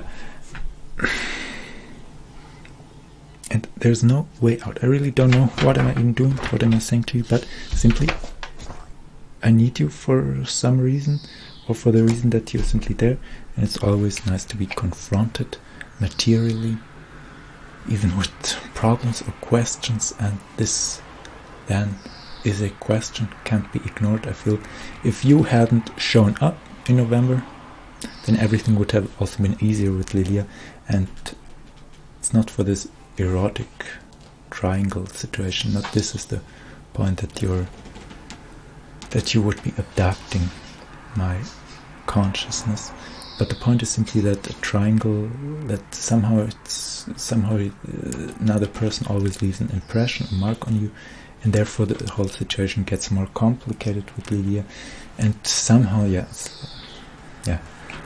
And there's no way out. I really don't know what am I even doing, what am I saying to you, but simply I need you for some reason, or for the reason that you're simply there, and it's always nice to be confronted materially, even with problems or questions, and this then is a question, can't be ignored. I feel if you hadn't shown up in November, then everything would have also been easier with Lilia, and it's not for this erotic triangle situation. Not this is the point that you're that you would be abducting my consciousness, but the point is simply that a triangle, that somehow it's somehow uh, another person always leaves an impression, a mark on you, and therefore the whole situation gets more complicated with Lilia, and somehow yes, yeah.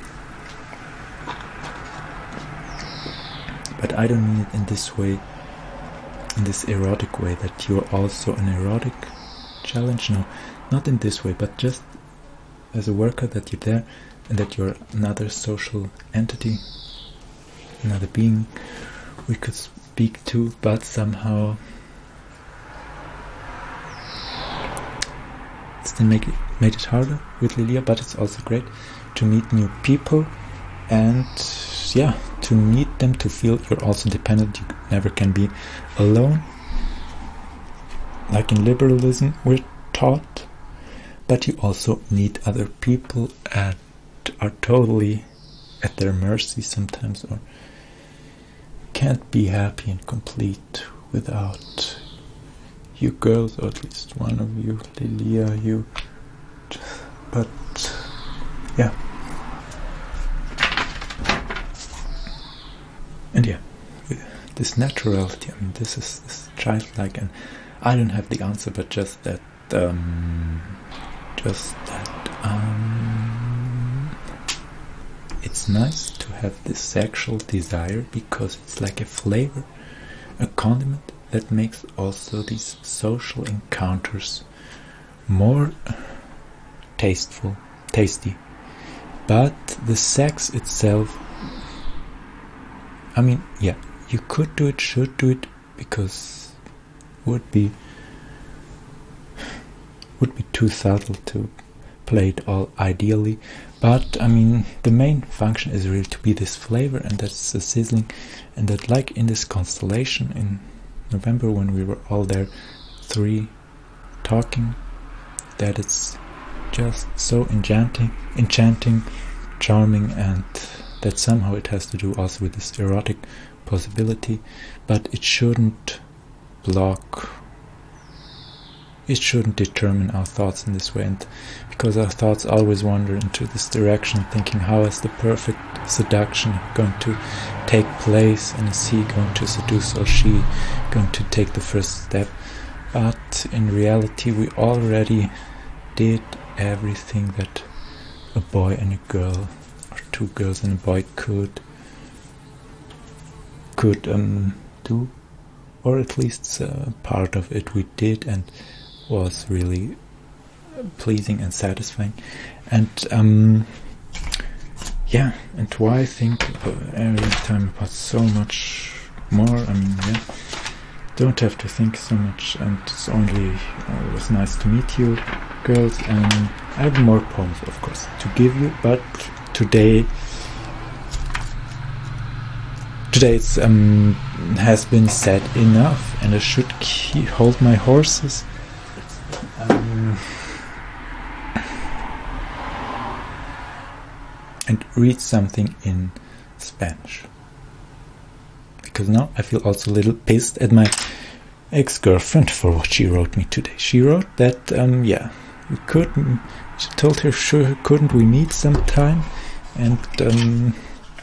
But I don't mean it in this way, in this erotic way, that you're also an erotic challenge. No, not in this way, but just as a worker, that you're there and that you're another social entity, another being we could speak to, but somehow still make it, made it harder with Lilia. But it's also great to meet new people, and yeah, to meet them, to feel you're also dependent, you never can be alone, like in liberalism we're taught, but you also need other people and are totally at their mercy sometimes, or can't be happy and complete without you girls, or at least one of you, Lilia, you, but yeah. And yeah, this naturality, I mean, this is this childlike, and I don't have the answer, but just that, um, just that, um, it's nice to have this sexual desire, because it's like a flavor, a condiment that makes also these social encounters more tasteful, tasty. But the sex itself, I mean, yeah, you could do it, should do it, because would be would be too subtle to play it all ideally. But I mean, the main function is really to be this flavor, and that's the sizzling, and that, like in this constellation in November when we were all there, three talking, that it's just so enchanting, enchanting, charming, and that somehow it has to do also with this erotic possibility, but it shouldn't block, it shouldn't determine our thoughts in this way, and because our thoughts always wander into this direction, thinking how is the perfect seduction going to take place, and is he going to seduce or she going to take the first step. But in reality we already did everything that a boy and a girl, two girls and a boy could could um, do, or at least uh, part of it we did, and was really pleasing and satisfying. And um, yeah, and why I think uh, every time about so much more, I mean, yeah, don't have to think so much, and it's only uh, it was nice to meet you girls, and I have more poems of course to give you, but today today it's um has been said enough, and I should keep, hold my horses um, and read something in Spanish, because now I feel also a little pissed at my ex-girlfriend for what she wrote me today. She wrote that um yeah, we couldn't, she told her, sure, couldn't we meet sometime, and um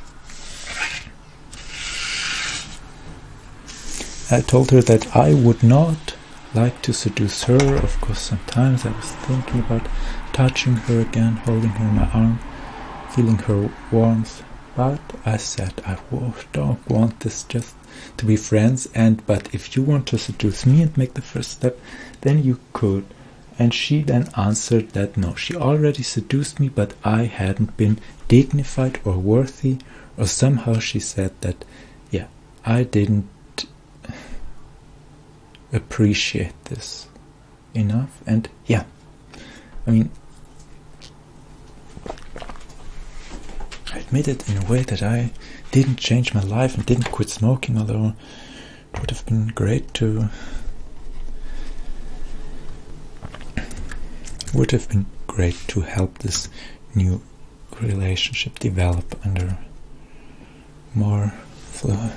I told her that I would not like to seduce her. Of course, sometimes I was thinking about touching her again, holding her in my arm, feeling her warmth, but I said I don't want this, just to be friends, and but if you want to seduce me and make the first step, then you could. And she then answered that no, she already seduced me, but I hadn't been dignified or worthy, or somehow she said that, yeah, I didn't appreciate this enough. And yeah, I mean, I admit it in a way that I didn't change my life and didn't quit smoking, although it would have been great to would have been great to help this new relationship develop under more flow,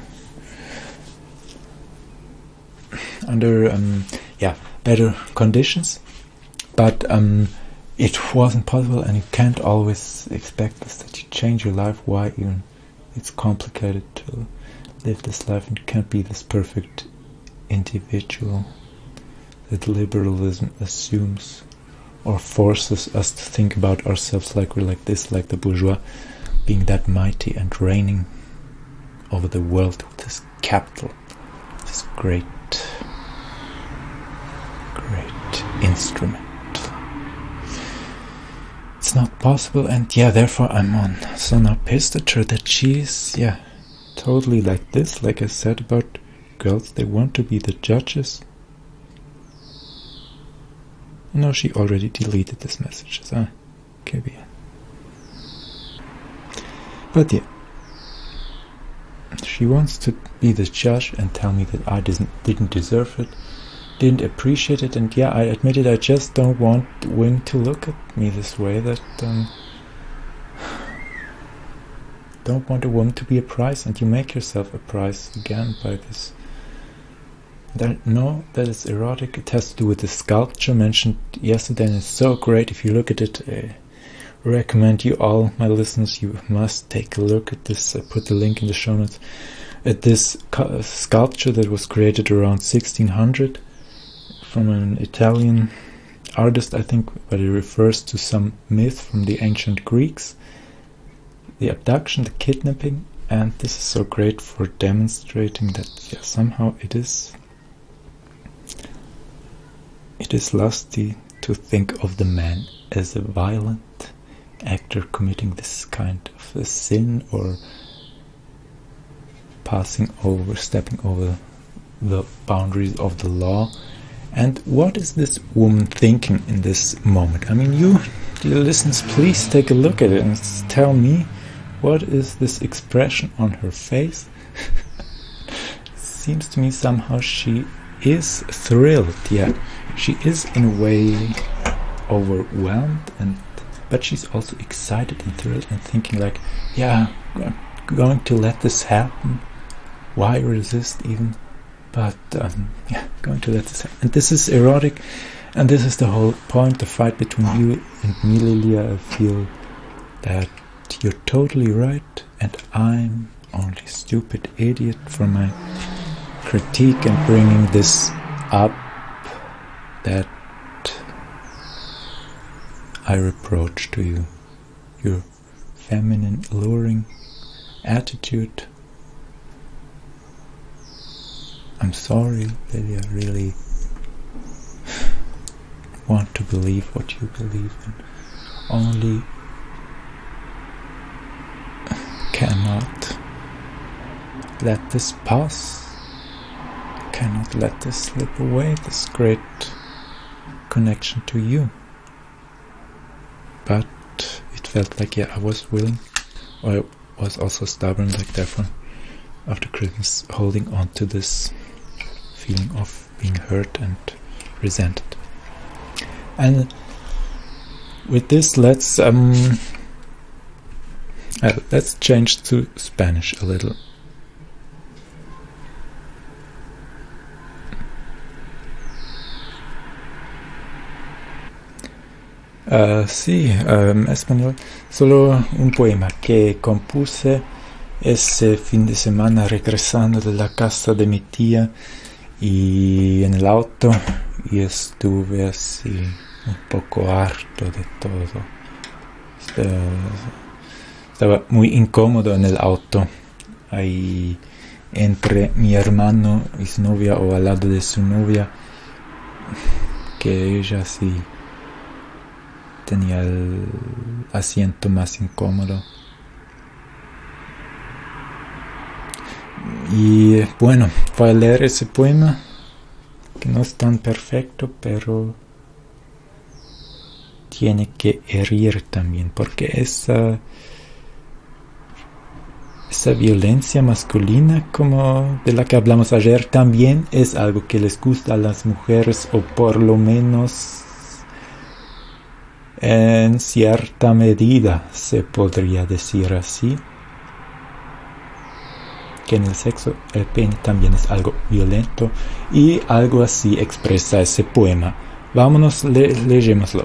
under um, yeah, better conditions, but um, it wasn't possible, and you can't always expect this, that you change your life. Why even? It's complicated to live this life, and you can't be this perfect individual that liberalism assumes or forces us to think about ourselves like we're like this, like the bourgeois, being that mighty and reigning over the world with this capital, this great, great instrument. It's not possible, and yeah, therefore I'm on so now pissed at her that she's, yeah, totally like this, like I said about girls, they want to be the judges. No, she already deleted this message. Ah, okay, yeah. But yeah, she wants to be the judge and tell me that I didn't didn't deserve it, didn't appreciate it, and yeah, I admit it. I just don't want women to look at me this way. That um, don't want a woman to be a prize, and you make yourself a prize again by this. That, no, that is erotic. It has to do with the sculpture mentioned yesterday, and it's so great. If you look at it, I recommend you all, my listeners, you must take a look at this. I put the link in the show notes. At this sculpture that was created around sixteen hundred from an Italian artist, I think, but it refers to some myth from the ancient Greeks. The abduction, the kidnapping, and this is so great for demonstrating that, yeah, somehow it is It is lusty to think of the man as a violent actor committing this kind of a sin, or passing over, stepping over the boundaries of the law. And what is this woman thinking in this moment? I mean, you, dear listeners, please take a look at it and tell me, what is this expression on her face? It seems to me somehow she is thrilled, yeah. She is in a way overwhelmed, and but she's also excited and thrilled and thinking like, yeah, I'm going to let this happen. Why resist even? But um, yeah, going to let this happen. And this is erotic, and this is the whole point, the fight between you and me, Lilia. I feel that you're totally right, and I'm only stupid idiot for my critique and bringing this up, that I reproach to you, your feminine, alluring attitude. I'm sorry, Lilia, I really want to believe what you believe in, only cannot let this pass, cannot let this slip away, this great connection to you. But it felt like, yeah, I was willing, or I was also stubborn, like therefore after Christmas holding on to this feeling of being hurt and resented. And with this, let's um uh, let's change to Spanish a little. Uh, sí, um, español. Solo un poema que compuse ese fin de semana regresando de la casa de mi tía y en el auto, y estuve así un poco harto de todo. Estaba, estaba muy incómodo en el auto. Ahí entre mi hermano y su novia o al lado de su novia, que ella sí tenía el asiento más incómodo. Y bueno, voy a leer ese poema, que no es tan perfecto, pero tiene que herir también, porque esa, esa violencia masculina, como de la que hablamos ayer, también es algo que les gusta a las mujeres, o por lo menos en cierta medida se podría decir así, que en el sexo el pene también es algo violento, y algo así expresa ese poema. Vámonos, le, leémoslo.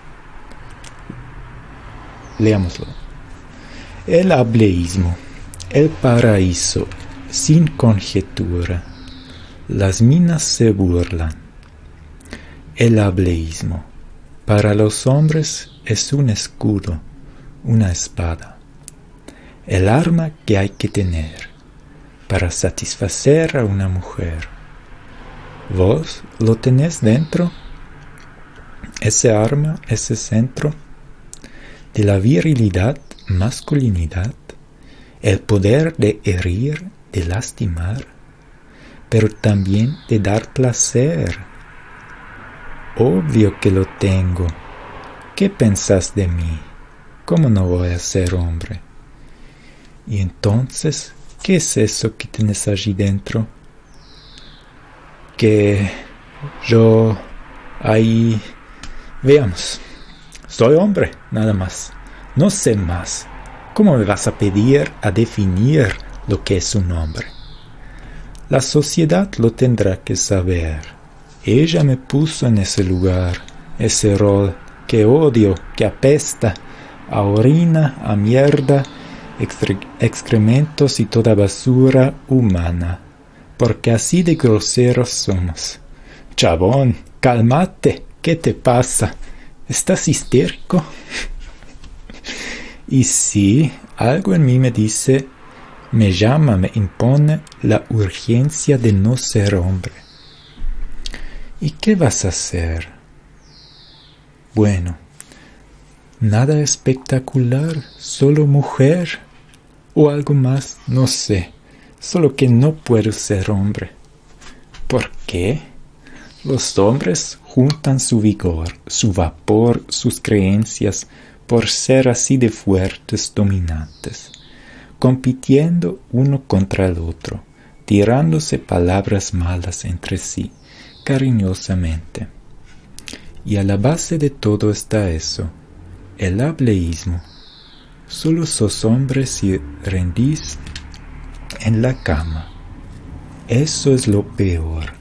Leámoslo. El ableísmo, el paraíso, sin conjetura. Las minas se burlan. El ableísmo, para los hombres es un escudo, una espada. El arma que hay que tener para satisfacer a una mujer. ¿Vos lo tenés dentro? Ese arma, ese centro de la virilidad, masculinidad, el poder de herir, de lastimar, pero también de dar placer. Obvio que lo tengo. ¿Qué pensás de mí? ¿Cómo no voy a ser hombre? Y entonces, ¿qué es eso que tienes allí dentro? Que yo ahí... Veamos. Soy hombre, nada más. No sé más. ¿Cómo me vas a pedir a definir lo que es un hombre? La sociedad lo tendrá que saber. Ella me puso en ese lugar, ese rol que odio, que apesta, a orina, a mierda, excrementos y toda basura humana, porque así de groseros somos. Chabón, cálmate, ¿qué te pasa? ¿Estás histérico? Y sí, algo en mí me dice, me llama, me impone la urgencia de no ser hombre. ¿Y qué vas a hacer? Bueno, nada espectacular, solo mujer, o algo más, no sé, solo que no puedo ser hombre. ¿Por qué? Los hombres juntan su vigor, su vapor, sus creencias, por ser así de fuertes, dominantes, compitiendo uno contra el otro, tirándose palabras malas entre sí, cariñosamente. Y a la base de todo está eso, el ableísmo. Solo sos hombre si rendís en la cama. Eso es lo peor.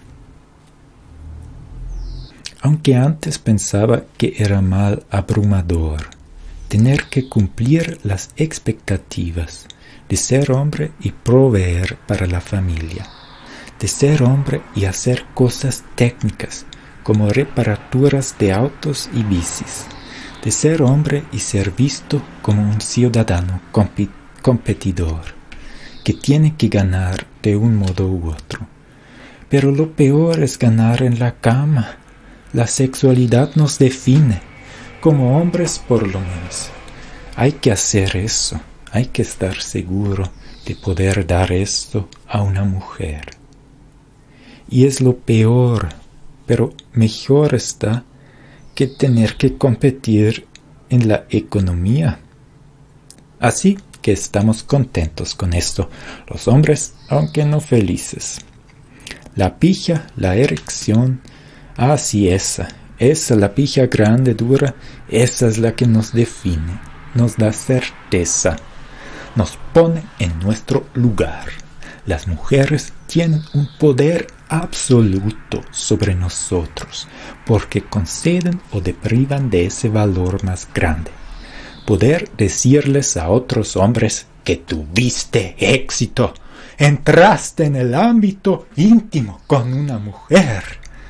Aunque antes pensaba que era mal abrumador tener que cumplir las expectativas de ser hombre y proveer para la familia, de ser hombre y hacer cosas técnicas como reparaturas de autos y bicis, de ser hombre y ser visto como un ciudadano competidor que tiene que ganar de un modo u otro. Pero lo peor es ganar en la cama. La sexualidad nos define, como hombres por lo menos. Hay que hacer eso, hay que estar seguro de poder dar esto a una mujer. Y es lo peor, pero mejor está que tener que competir en la economía. Así que estamos contentos con esto, los hombres, aunque no felices. La pija, la erección, ah, sí, esa, esa, la pija grande, dura, esa es la que nos define, nos da certeza, nos pone en nuestro lugar. Las mujeres tienen un poder absoluto sobre nosotros, porque conceden o deprivan de ese valor más grande. Poder decirles a otros hombres que tuviste éxito, entraste en el ámbito íntimo con una mujer.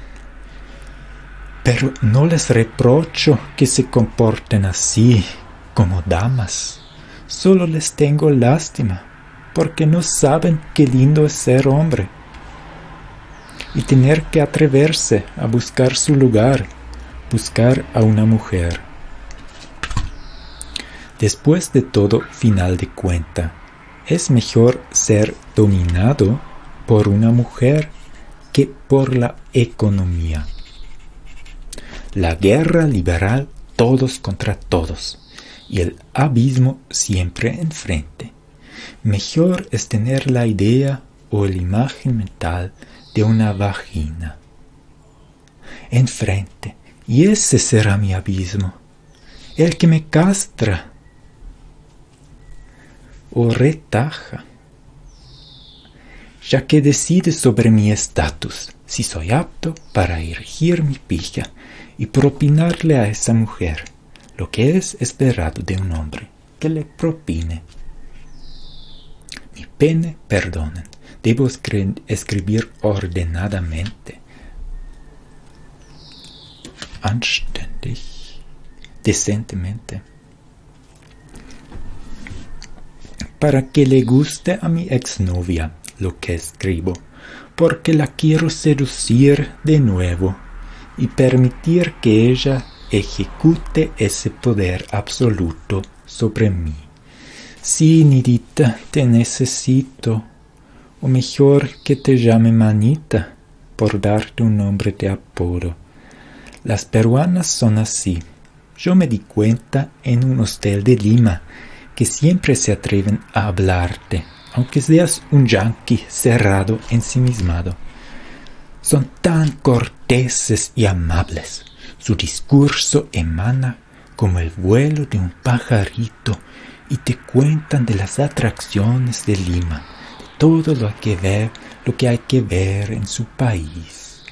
Pero no les reprocho que se comporten así, como damas. Solo les tengo lástima. porque no saben qué lindo es ser hombre y tener que atreverse a buscar su lugar, buscar a una mujer. Después de todo, final de cuenta, es mejor ser dominado por una mujer que por la economía. La guerra liberal, todos contra todos, y el abismo siempre enfrente. Mejor es tener la idea o la imagen mental de una vagina enfrente, y ese será mi abismo, el que me castra o retaja, ya que decide sobre mi estatus, si soy apto para erigir mi pija y propinarle a esa mujer lo que es esperado de un hombre, que le propine. Mi pene, perdonen, debo escribir ordenadamente, anständig, decentemente, para que le guste a mi exnovia lo que escribo, porque la quiero seducir de nuevo y permitir que ella ejecute ese poder absoluto sobre mí. Sí, Nidita, te necesito, o mejor que te llame Manita, por darte un nombre de apodo. Las peruanas son así. Yo me di cuenta en un hostel de Lima, que siempre se atreven a hablarte, aunque seas un yanqui cerrado, ensimismado. Son tan corteses y amables. Su discurso emana como el vuelo de un pajarito y te cuentan de las atracciones de Lima, de todo lo que ver, lo que hay que ver en su país.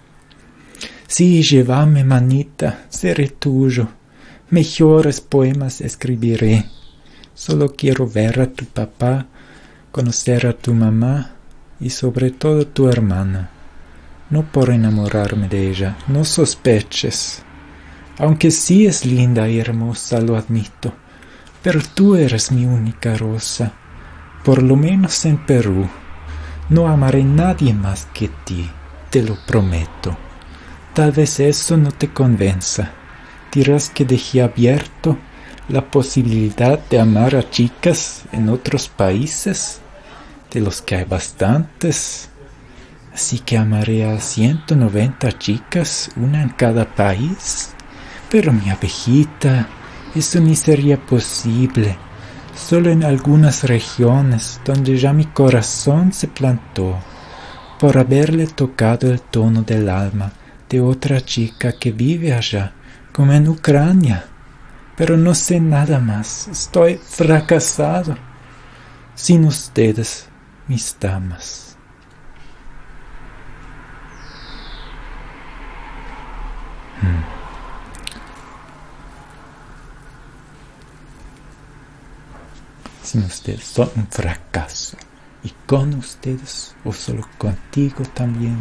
Sí, llévame, manita, seré tuyo. Mejores poemas escribiré. Solo quiero ver a tu papá, conocer a tu mamá y sobre todo a tu hermana. No por enamorarme de ella, no sospeches. Aunque sí es linda y hermosa, lo admito, pero tú eres mi única rosa. Por lo menos en Perú, no amaré a nadie más que ti, te lo prometo. Tal vez eso no te convenza. Dirás que dejé abierto la posibilidad de amar a chicas en otros países, de los que hay bastantes. Así que amaré a ciento noventa chicas, una en cada país. Pero mi abejita, eso ni sería posible. Solo en algunas regiones donde ya mi corazón se plantó, por haberle tocado el tono del alma de otra chica que vive allá, como en Ucrania. Pero no sé nada más, estoy fracasado. Sin ustedes, mis damas. Hmm. Sin ustedes, son un fracaso. Y con ustedes, o solo contigo también,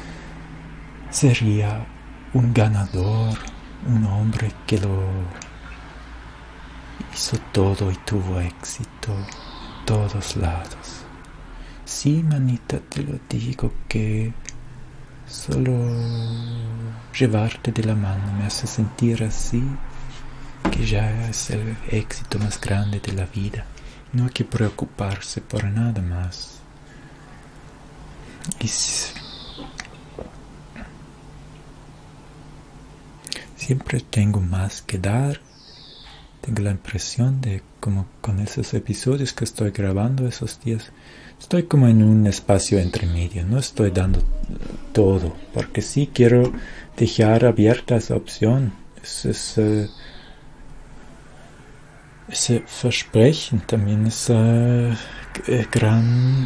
sería un ganador, un hombre que lo hizo todo y tuvo éxito en todos lados. Sí, manita, te lo digo que solo llevarte de la mano me hace sentir así, que ya es el éxito más grande de la vida. No hay que preocuparse por nada más. Y siempre tengo más que dar. Tengo la impresión de como con esos episodios que estoy grabando esos días, estoy como en un espacio entre medio. No estoy dando todo, porque sí quiero dejar abierta esa opción. Es, es, uh, ese Versprechen también, esa uh, gran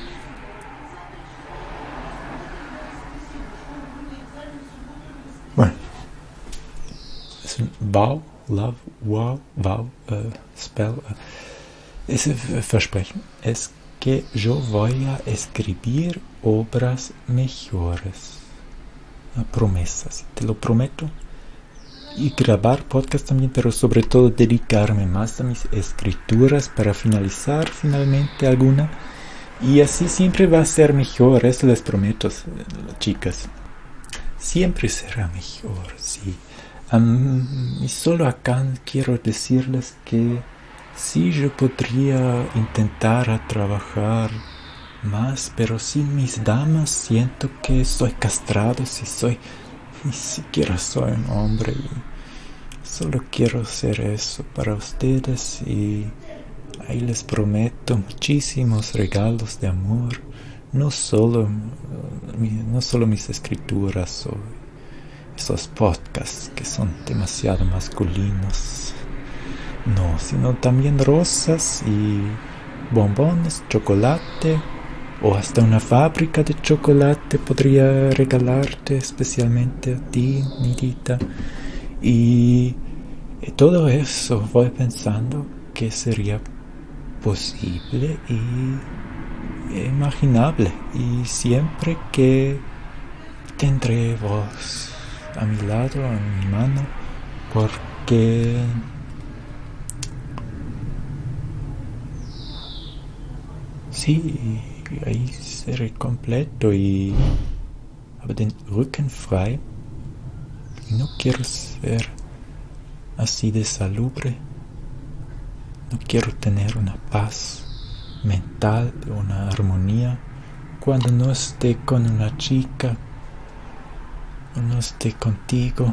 bueno, es un vow, love, wow, vow, uh, spell, uh, ese Versprechen es que yo voy a escribir obras mejores, uh, promesas, te lo prometo. Y grabar podcast también, pero sobre todo dedicarme más a mis escrituras para finalizar finalmente alguna Y así siempre va a ser mejor, eso les prometo, chicas. Siempre será mejor, sí. Um, y solo acá quiero decirles que sí, yo podría intentar a trabajar más, pero sin mis damas siento que soy castrado, si soy, ni siquiera soy un hombre. Y solo quiero hacer eso para ustedes y ahí les prometo muchísimos regalos de amor, no solo, no solo mis escrituras o esos podcasts que son demasiado masculinos, no, sino también rosas y bombones, chocolate, o hasta una fábrica de chocolate podría regalarte especialmente a ti, Nidita. Y todo eso voy pensando que sería posible y imaginable, y siempre que tendré vos a mi lado, a mi mano, porque sí, ahí seré completo y habe den Rücken frei. Y no quiero ser así de salubre. No quiero tener una paz mental, una armonía, cuando no esté con una chica, o no esté contigo.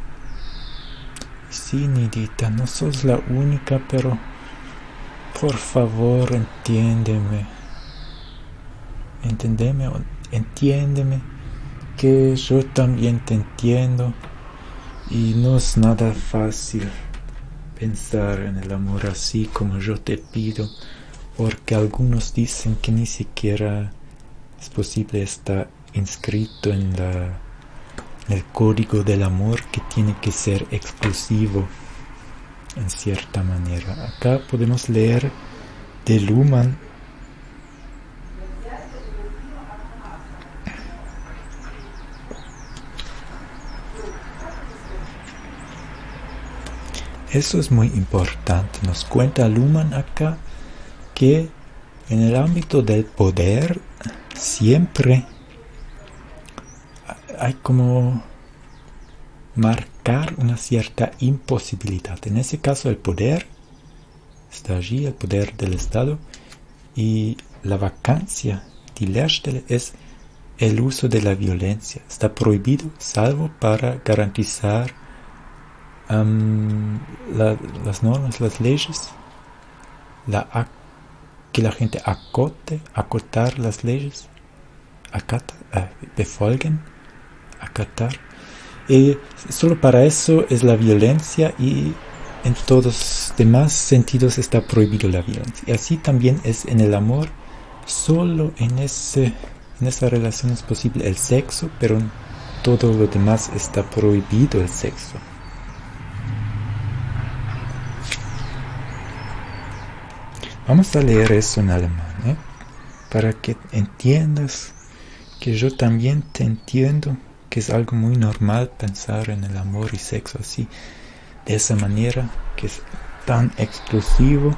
Sí, Nidita, no sos la única, pero por favor entiéndeme. Entendeme, entiéndeme, que yo también te entiendo. Y no es nada fácil pensar en el amor así como yo te pido, porque algunos dicen que ni siquiera es posible estar inscrito en, la, en el código del amor, que tiene que ser exclusivo en cierta manera. Acá podemos leer de Luhmann Eso es muy importante. Nos cuenta Luhmann acá que en el ámbito del poder siempre hay como marcar una cierta imposibilidad. En ese caso el poder está allí, el poder del Estado, y la vacancia, die Leerstelle, es el uso de la violencia. Está prohibido salvo para garantizar Um, la, las normas, las leyes, la, que la gente acote, acotar las leyes, acata, eh, befolgen, acatar. Y solo para eso es la violencia, y en todos los demás sentidos está prohibido la violencia. Y así también es en el amor, solo en, ese, en esa relación es posible el sexo, pero en todo lo demás está prohibido el sexo. Vamos a leer eso en alemán, ¿eh? Para que entiendas que yo también te entiendo, que es algo muy normal pensar en el amor y sexo así, de esa manera, que es tan explosivo.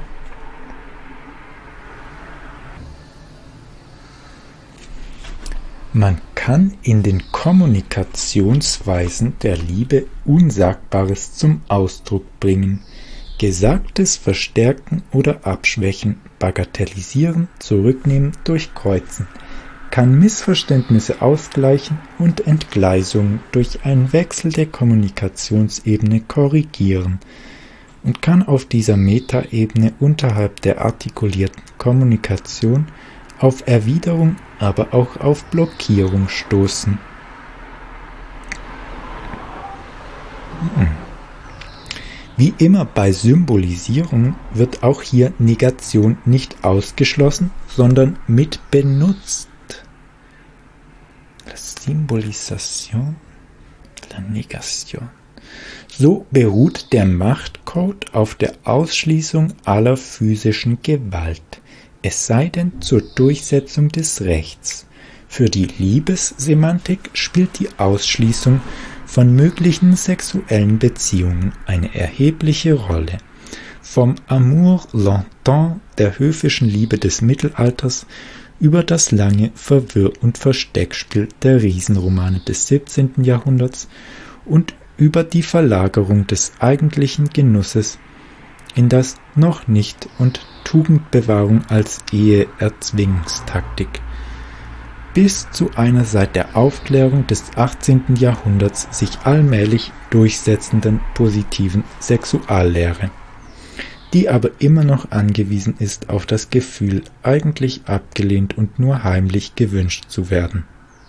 Man kann in den Kommunikationsweisen der Liebe Unsagbares zum Ausdruck bringen, Gesagtes verstärken oder abschwächen, bagatellisieren, zurücknehmen, durchkreuzen, kann Missverständnisse ausgleichen und Entgleisungen durch einen Wechsel der Kommunikationsebene korrigieren und kann auf dieser Metaebene unterhalb der artikulierten Kommunikation auf Erwiderung, aber auch auf Blockierung stoßen. Hm. Wie immer bei Symbolisierung wird auch hier Negation nicht ausgeschlossen, sondern mit benutzt. La Symbolisation, la Negation. So beruht der Machtcode auf der Ausschließung aller physischen Gewalt, es sei denn zur Durchsetzung des Rechts. Für die Liebessemantik spielt die Ausschließung von möglichen sexuellen Beziehungen eine erhebliche Rolle. Vom Amour longtemps der höfischen Liebe des Mittelalters über das lange Verwirr- und Versteckspiel der Riesenromane des siebzehnten Jahrhunderts und über die Verlagerung des eigentlichen Genusses in das noch nicht und Tugendbewahrung als Ehe-Erzwingungstaktik, bis zu einer seit der Aufklärung des achtzehnten Jahrhunderts sich allmählich durchsetzenden positiven Sexuallehre, die aber immer noch angewiesen ist auf das Gefühl, eigentlich abgelehnt und nur heimlich gewünscht zu werden.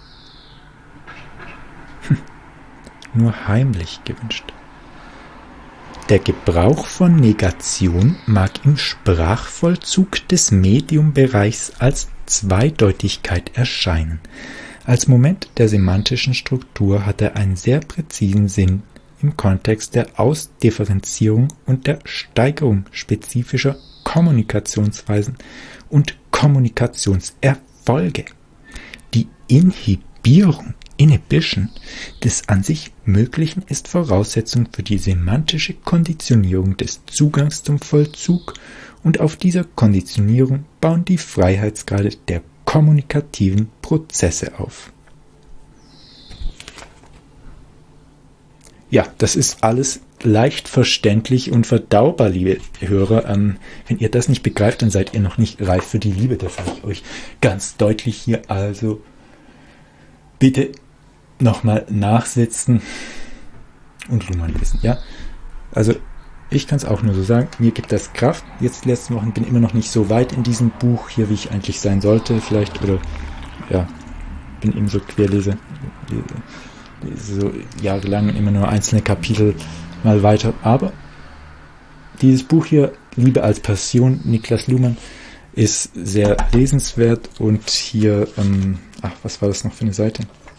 Hm. Nur heimlich gewünscht. Der Gebrauch von Negation mag im Sprachvollzug des Mediumbereichs als Zweideutigkeit erscheinen. Als Moment der semantischen Struktur hat er einen sehr präzisen Sinn im Kontext der Ausdifferenzierung und der Steigerung spezifischer Kommunikationsweisen und Kommunikationserfolge. Die Inhibierung Inhibition des an sich Möglichen ist Voraussetzung für die semantische Konditionierung des Zugangs zum Vollzug, und auf dieser Konditionierung bauen die Freiheitsgrade der kommunikativen Prozesse auf. Ja, das ist alles leicht verständlich und verdaubar, liebe Hörer. Ähm, wenn ihr das nicht begreift, dann seid ihr noch nicht reif für die Liebe. Das sage ich euch ganz deutlich hier. Also bitte nochmal nachsitzen und Luhmann wissen, ja? Also ich kann es auch nur so sagen, mir gibt das Kraft. Jetzt die letzten Wochen bin ich immer noch nicht so weit in diesem Buch hier, wie ich eigentlich sein sollte, vielleicht, oder ja, bin eben so Querleser, so jahrelang immer nur einzelne Kapitel mal weiter. Aber dieses Buch hier, Liebe als Passion, Niklas Luhmann, ist sehr lesenswert. Und hier, ähm, ach, was war das noch für eine Seite?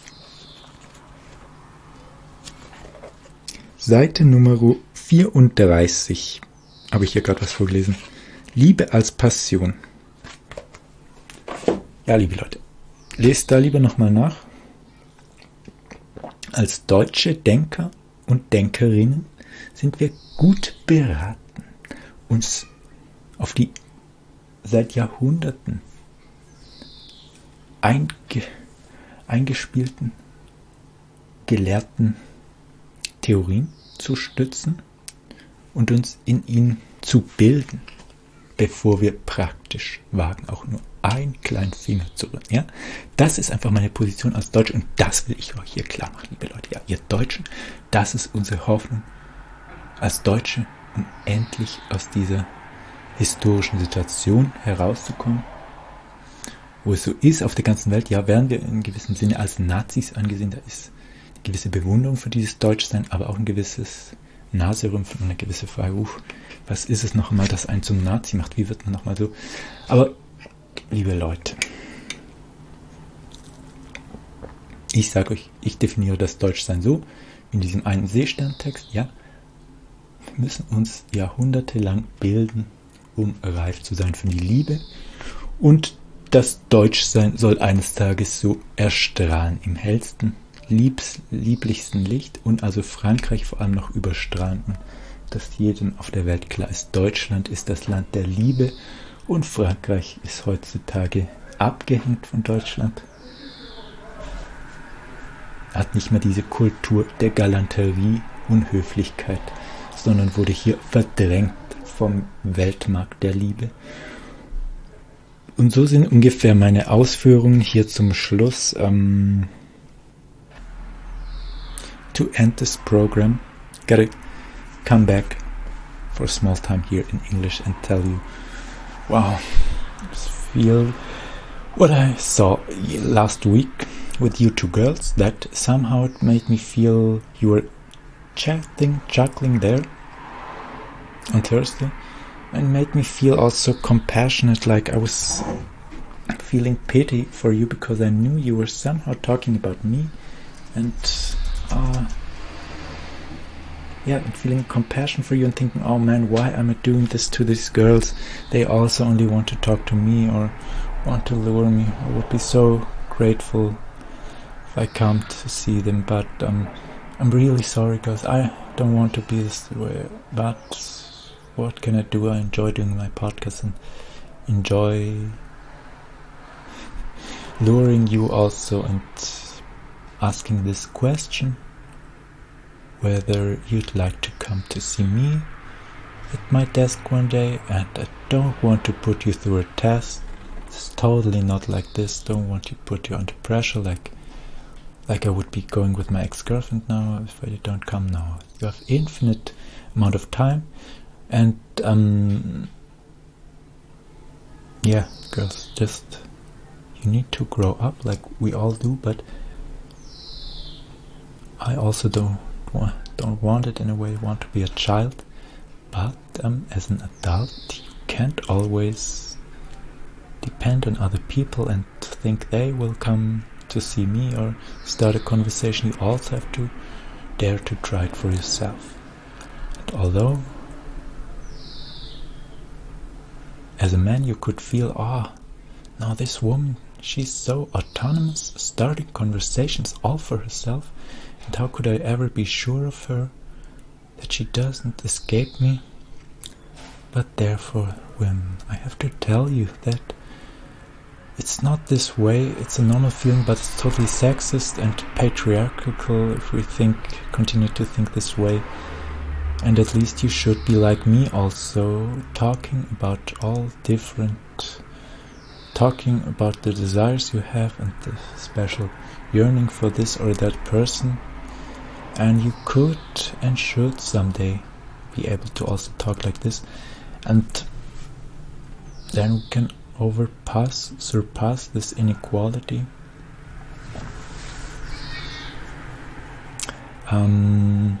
Seite Nummer vierunddreißig habe ich hier gerade was vorgelesen. Liebe als Passion. Ja, liebe Leute, lest da lieber nochmal nach. Als deutsche Denker und Denkerinnen sind wir gut beraten, uns auf die seit Jahrhunderten einge, eingespielten, gelehrten Theorien zu stützen und uns in ihnen zu bilden, bevor wir praktisch wagen, auch nur einen kleinen Finger zu rühren. Ja? Das ist einfach meine Position als Deutsche, und das will ich euch hier klar machen, liebe Leute. Ja, ihr Deutschen, das ist unsere Hoffnung als Deutsche, um endlich aus dieser historischen Situation herauszukommen, wo es so ist auf der ganzen Welt. Ja, werden wir in gewissem Sinne als Nazis angesehen, da ist eine gewisse Bewunderung für dieses Deutschsein, aber auch ein gewisses Naserümpfen und eine gewisse Frage, uff, was ist es noch einmal, das einen zum Nazi macht, wie wird man nochmal so? Aber, liebe Leute, ich sage euch, ich definiere das Deutschsein so, in diesem einen Seesterntext, ja, wir müssen uns jahrhundertelang bilden, um reif zu sein für die Liebe, und das Deutschsein soll eines Tages so erstrahlen im hellsten, liebs, lieblichsten Licht, und also Frankreich vor allem noch überstrahlen, dass jedem auf der Welt klar ist, Deutschland ist das Land der Liebe und Frankreich ist heutzutage abgehängt von Deutschland, hat nicht mehr diese Kultur der Galanterie und Höflichkeit, sondern wurde hier verdrängt vom Weltmarkt der Liebe. Und so sind ungefähr meine Ausführungen hier zum Schluss. Um, to end this program, gotta come back for a small time here in English and tell you, wow, I feel what I saw last week with you two girls, that somehow it made me feel you were chatting, chuckling there on Thursday, and made me feel also compassionate, like I was feeling pity for you because I knew you were somehow talking about me, and uh, yeah, and feeling compassion for you and thinking, oh man, why am I doing this to these girls? They also only want to talk to me or want to lure me. I would be so grateful if I come to see them, but um, I'm really sorry, guys. I don't want to be this way, but what can I do? I enjoy doing my podcast and enjoy luring you also and asking this question, whether you'd like to come to see me at my desk one day. And I don't want to put you through a test. It's totally not like this. Don't want to put you under pressure like like I would be going with my ex-girlfriend now if I don't come now. You have infinite amount of time, and um yeah, girls, just you need to grow up like we all do, but I also don't want don't want it in a way want to be a child, but um as an adult you can't always depend on other people and think they will come to see me or start a conversation. You also have to dare to try it for yourself. And although as a man you could feel, ah, oh, now this woman, she's so autonomous, starting conversations all for herself, and how could I ever be sure of her, that she doesn't escape me? But therefore, women, I have to tell you that it's not this way. It's a normal feeling, but it's totally sexist and patriarchal if we think, continue to think this way. And at least you should be like me also, talking about all different, talking about the desires you have and the special yearning for this or that person. And you could and should someday be able to also talk like this, and then we can overpass, surpass this inequality. Um,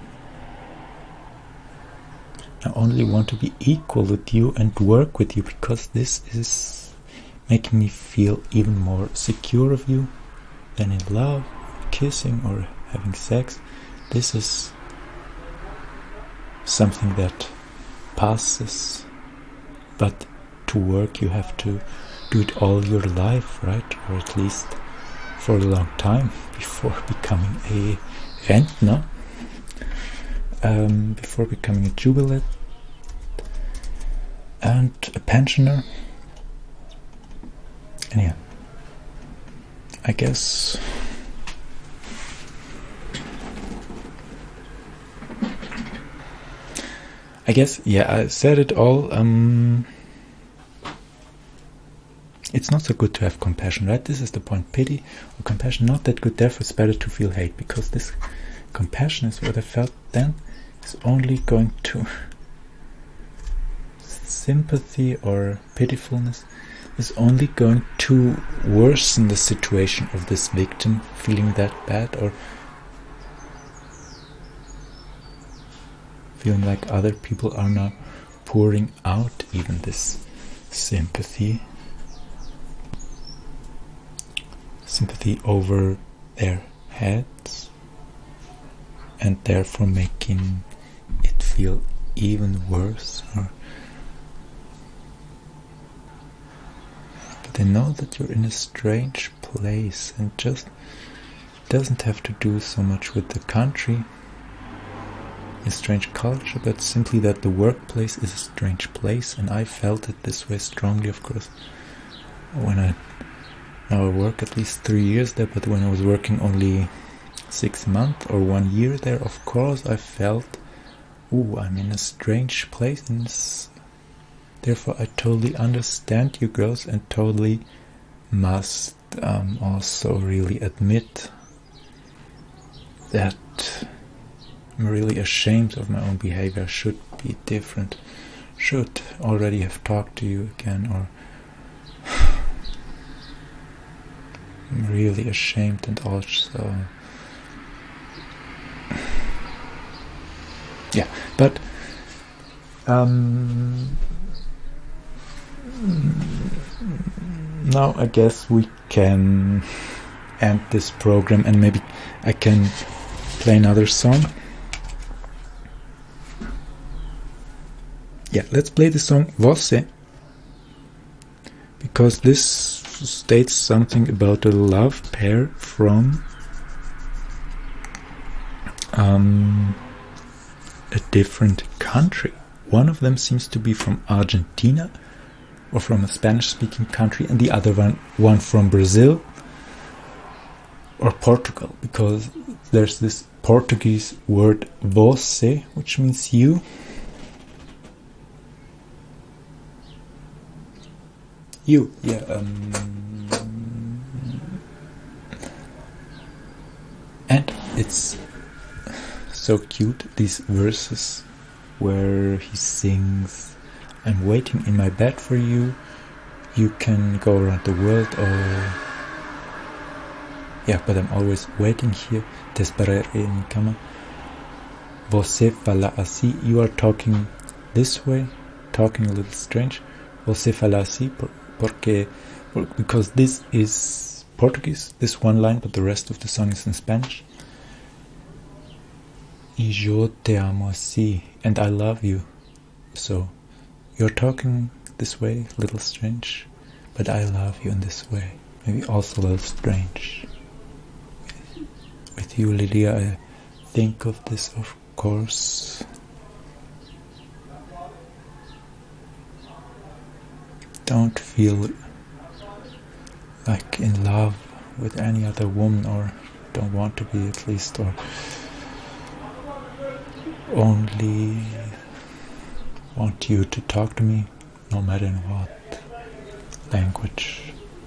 I only want to be equal with you and work with you, because this is making me feel even more secure of you than in love, kissing or having sex. This is something that passes, but to work you have to do it all your life, right? Or at least for a long time before becoming a Rentner, um, before becoming a jubilant and a pensioner. And yeah, I guess I guess yeah I said it all. um It's not so good to have compassion, right? This is the point. Pity or compassion, not that good. Therefore, it's better to feel hate, because this compassion is what I felt then is only going to sympathy or pitifulness is only going to worsen the situation of this victim feeling that bad, or feeling like other people are now pouring out even this sympathy. Sympathy over their heads, and therefore making it feel even worse. Or but they know that you're in a strange place, and just doesn't have to do so much with the country, a strange culture, but simply that the workplace is a strange place. And I felt it this way strongly, of course, when I Now I work at least three years there, but when I was working only six months or one year there, of course I felt, ooh, I'm in a strange place, and therefore I totally understand you girls, and totally must um, also really admit that I'm really ashamed of my own behavior. I should be different, should already have talked to you again, or I'm really ashamed. And also yeah, but um, now I guess we can end this program, and maybe I can play another song. Yeah, let's play the song Você, because this states something about a love pair from um, a different country. One of them seems to be from Argentina, or from a Spanish-speaking country, and the other one, one from Brazil. or Portugal, because there's this Portuguese word você, which means you. You, yeah. Um, and it's so cute, these verses where he sings, I'm waiting in my bed for you, you can go around the world, or yeah, but I'm always waiting here, te esperaré en mi cama. Você fala assim, you are talking this way, talking a little strange. Você fala assim por, porque, because this is Portuguese, this one line, but the rest of the song is in Spanish. Y yo te amo así, and I love you. So, you're talking this way, a little strange, but I love you in this way. Maybe also a little strange. With you, Lydia, I think of this, of course. Don't feel like in love with any other woman, or don't want to be at least, or only want you to talk to me, no matter in what language.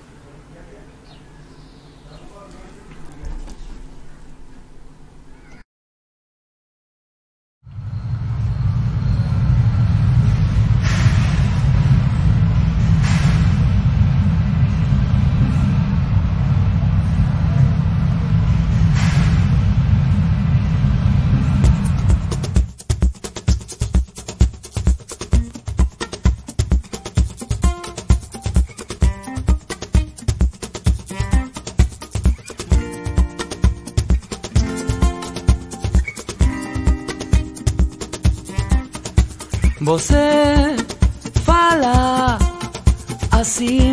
Você fala assim,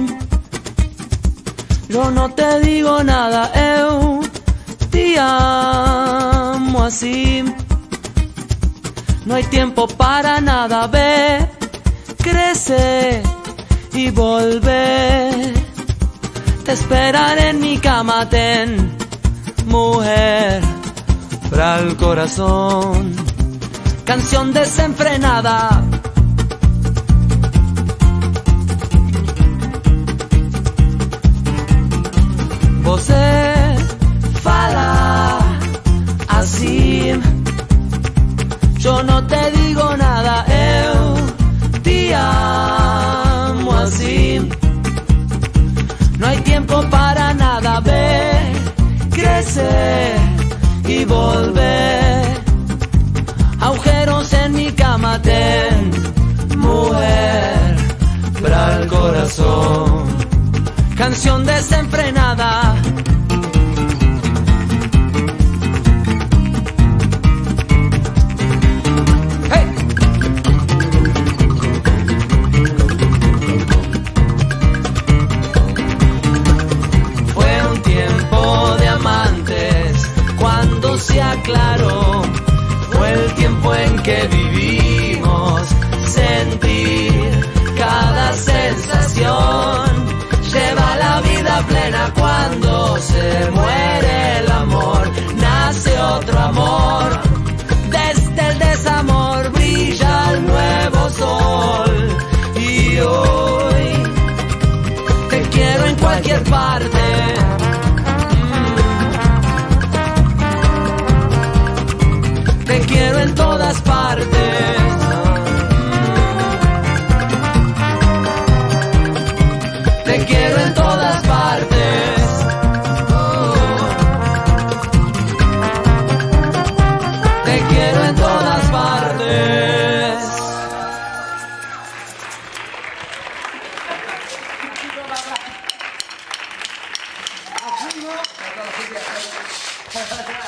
eu não te digo nada, eu te amo assim. No hay tiempo para nada, ve, crece y volver. Te esperaré en mi cama, ten, mujer, para el corazón. Canción desenfrenada. Você fala assim, eu não te digo nada, eu te amo assim. No hay tiempo para nada, ve, crecer y volver. Agujeros en mi cama, ten, mujer, para el corazón. Canción desenfrenada. Hey. Fue un tiempo de amantes cuando se aclaró. Fue el tiempo en que vivimos, sentir cada sensación. Lleva la vida plena cuando se muere el amor. Nace otro amor. Desde el desamor brilla el nuevo sol. Y hoy te quiero en cualquier parte. Te quiero en todas partes. Te quiero en todas partes. Te quiero en todas partes. Gracias.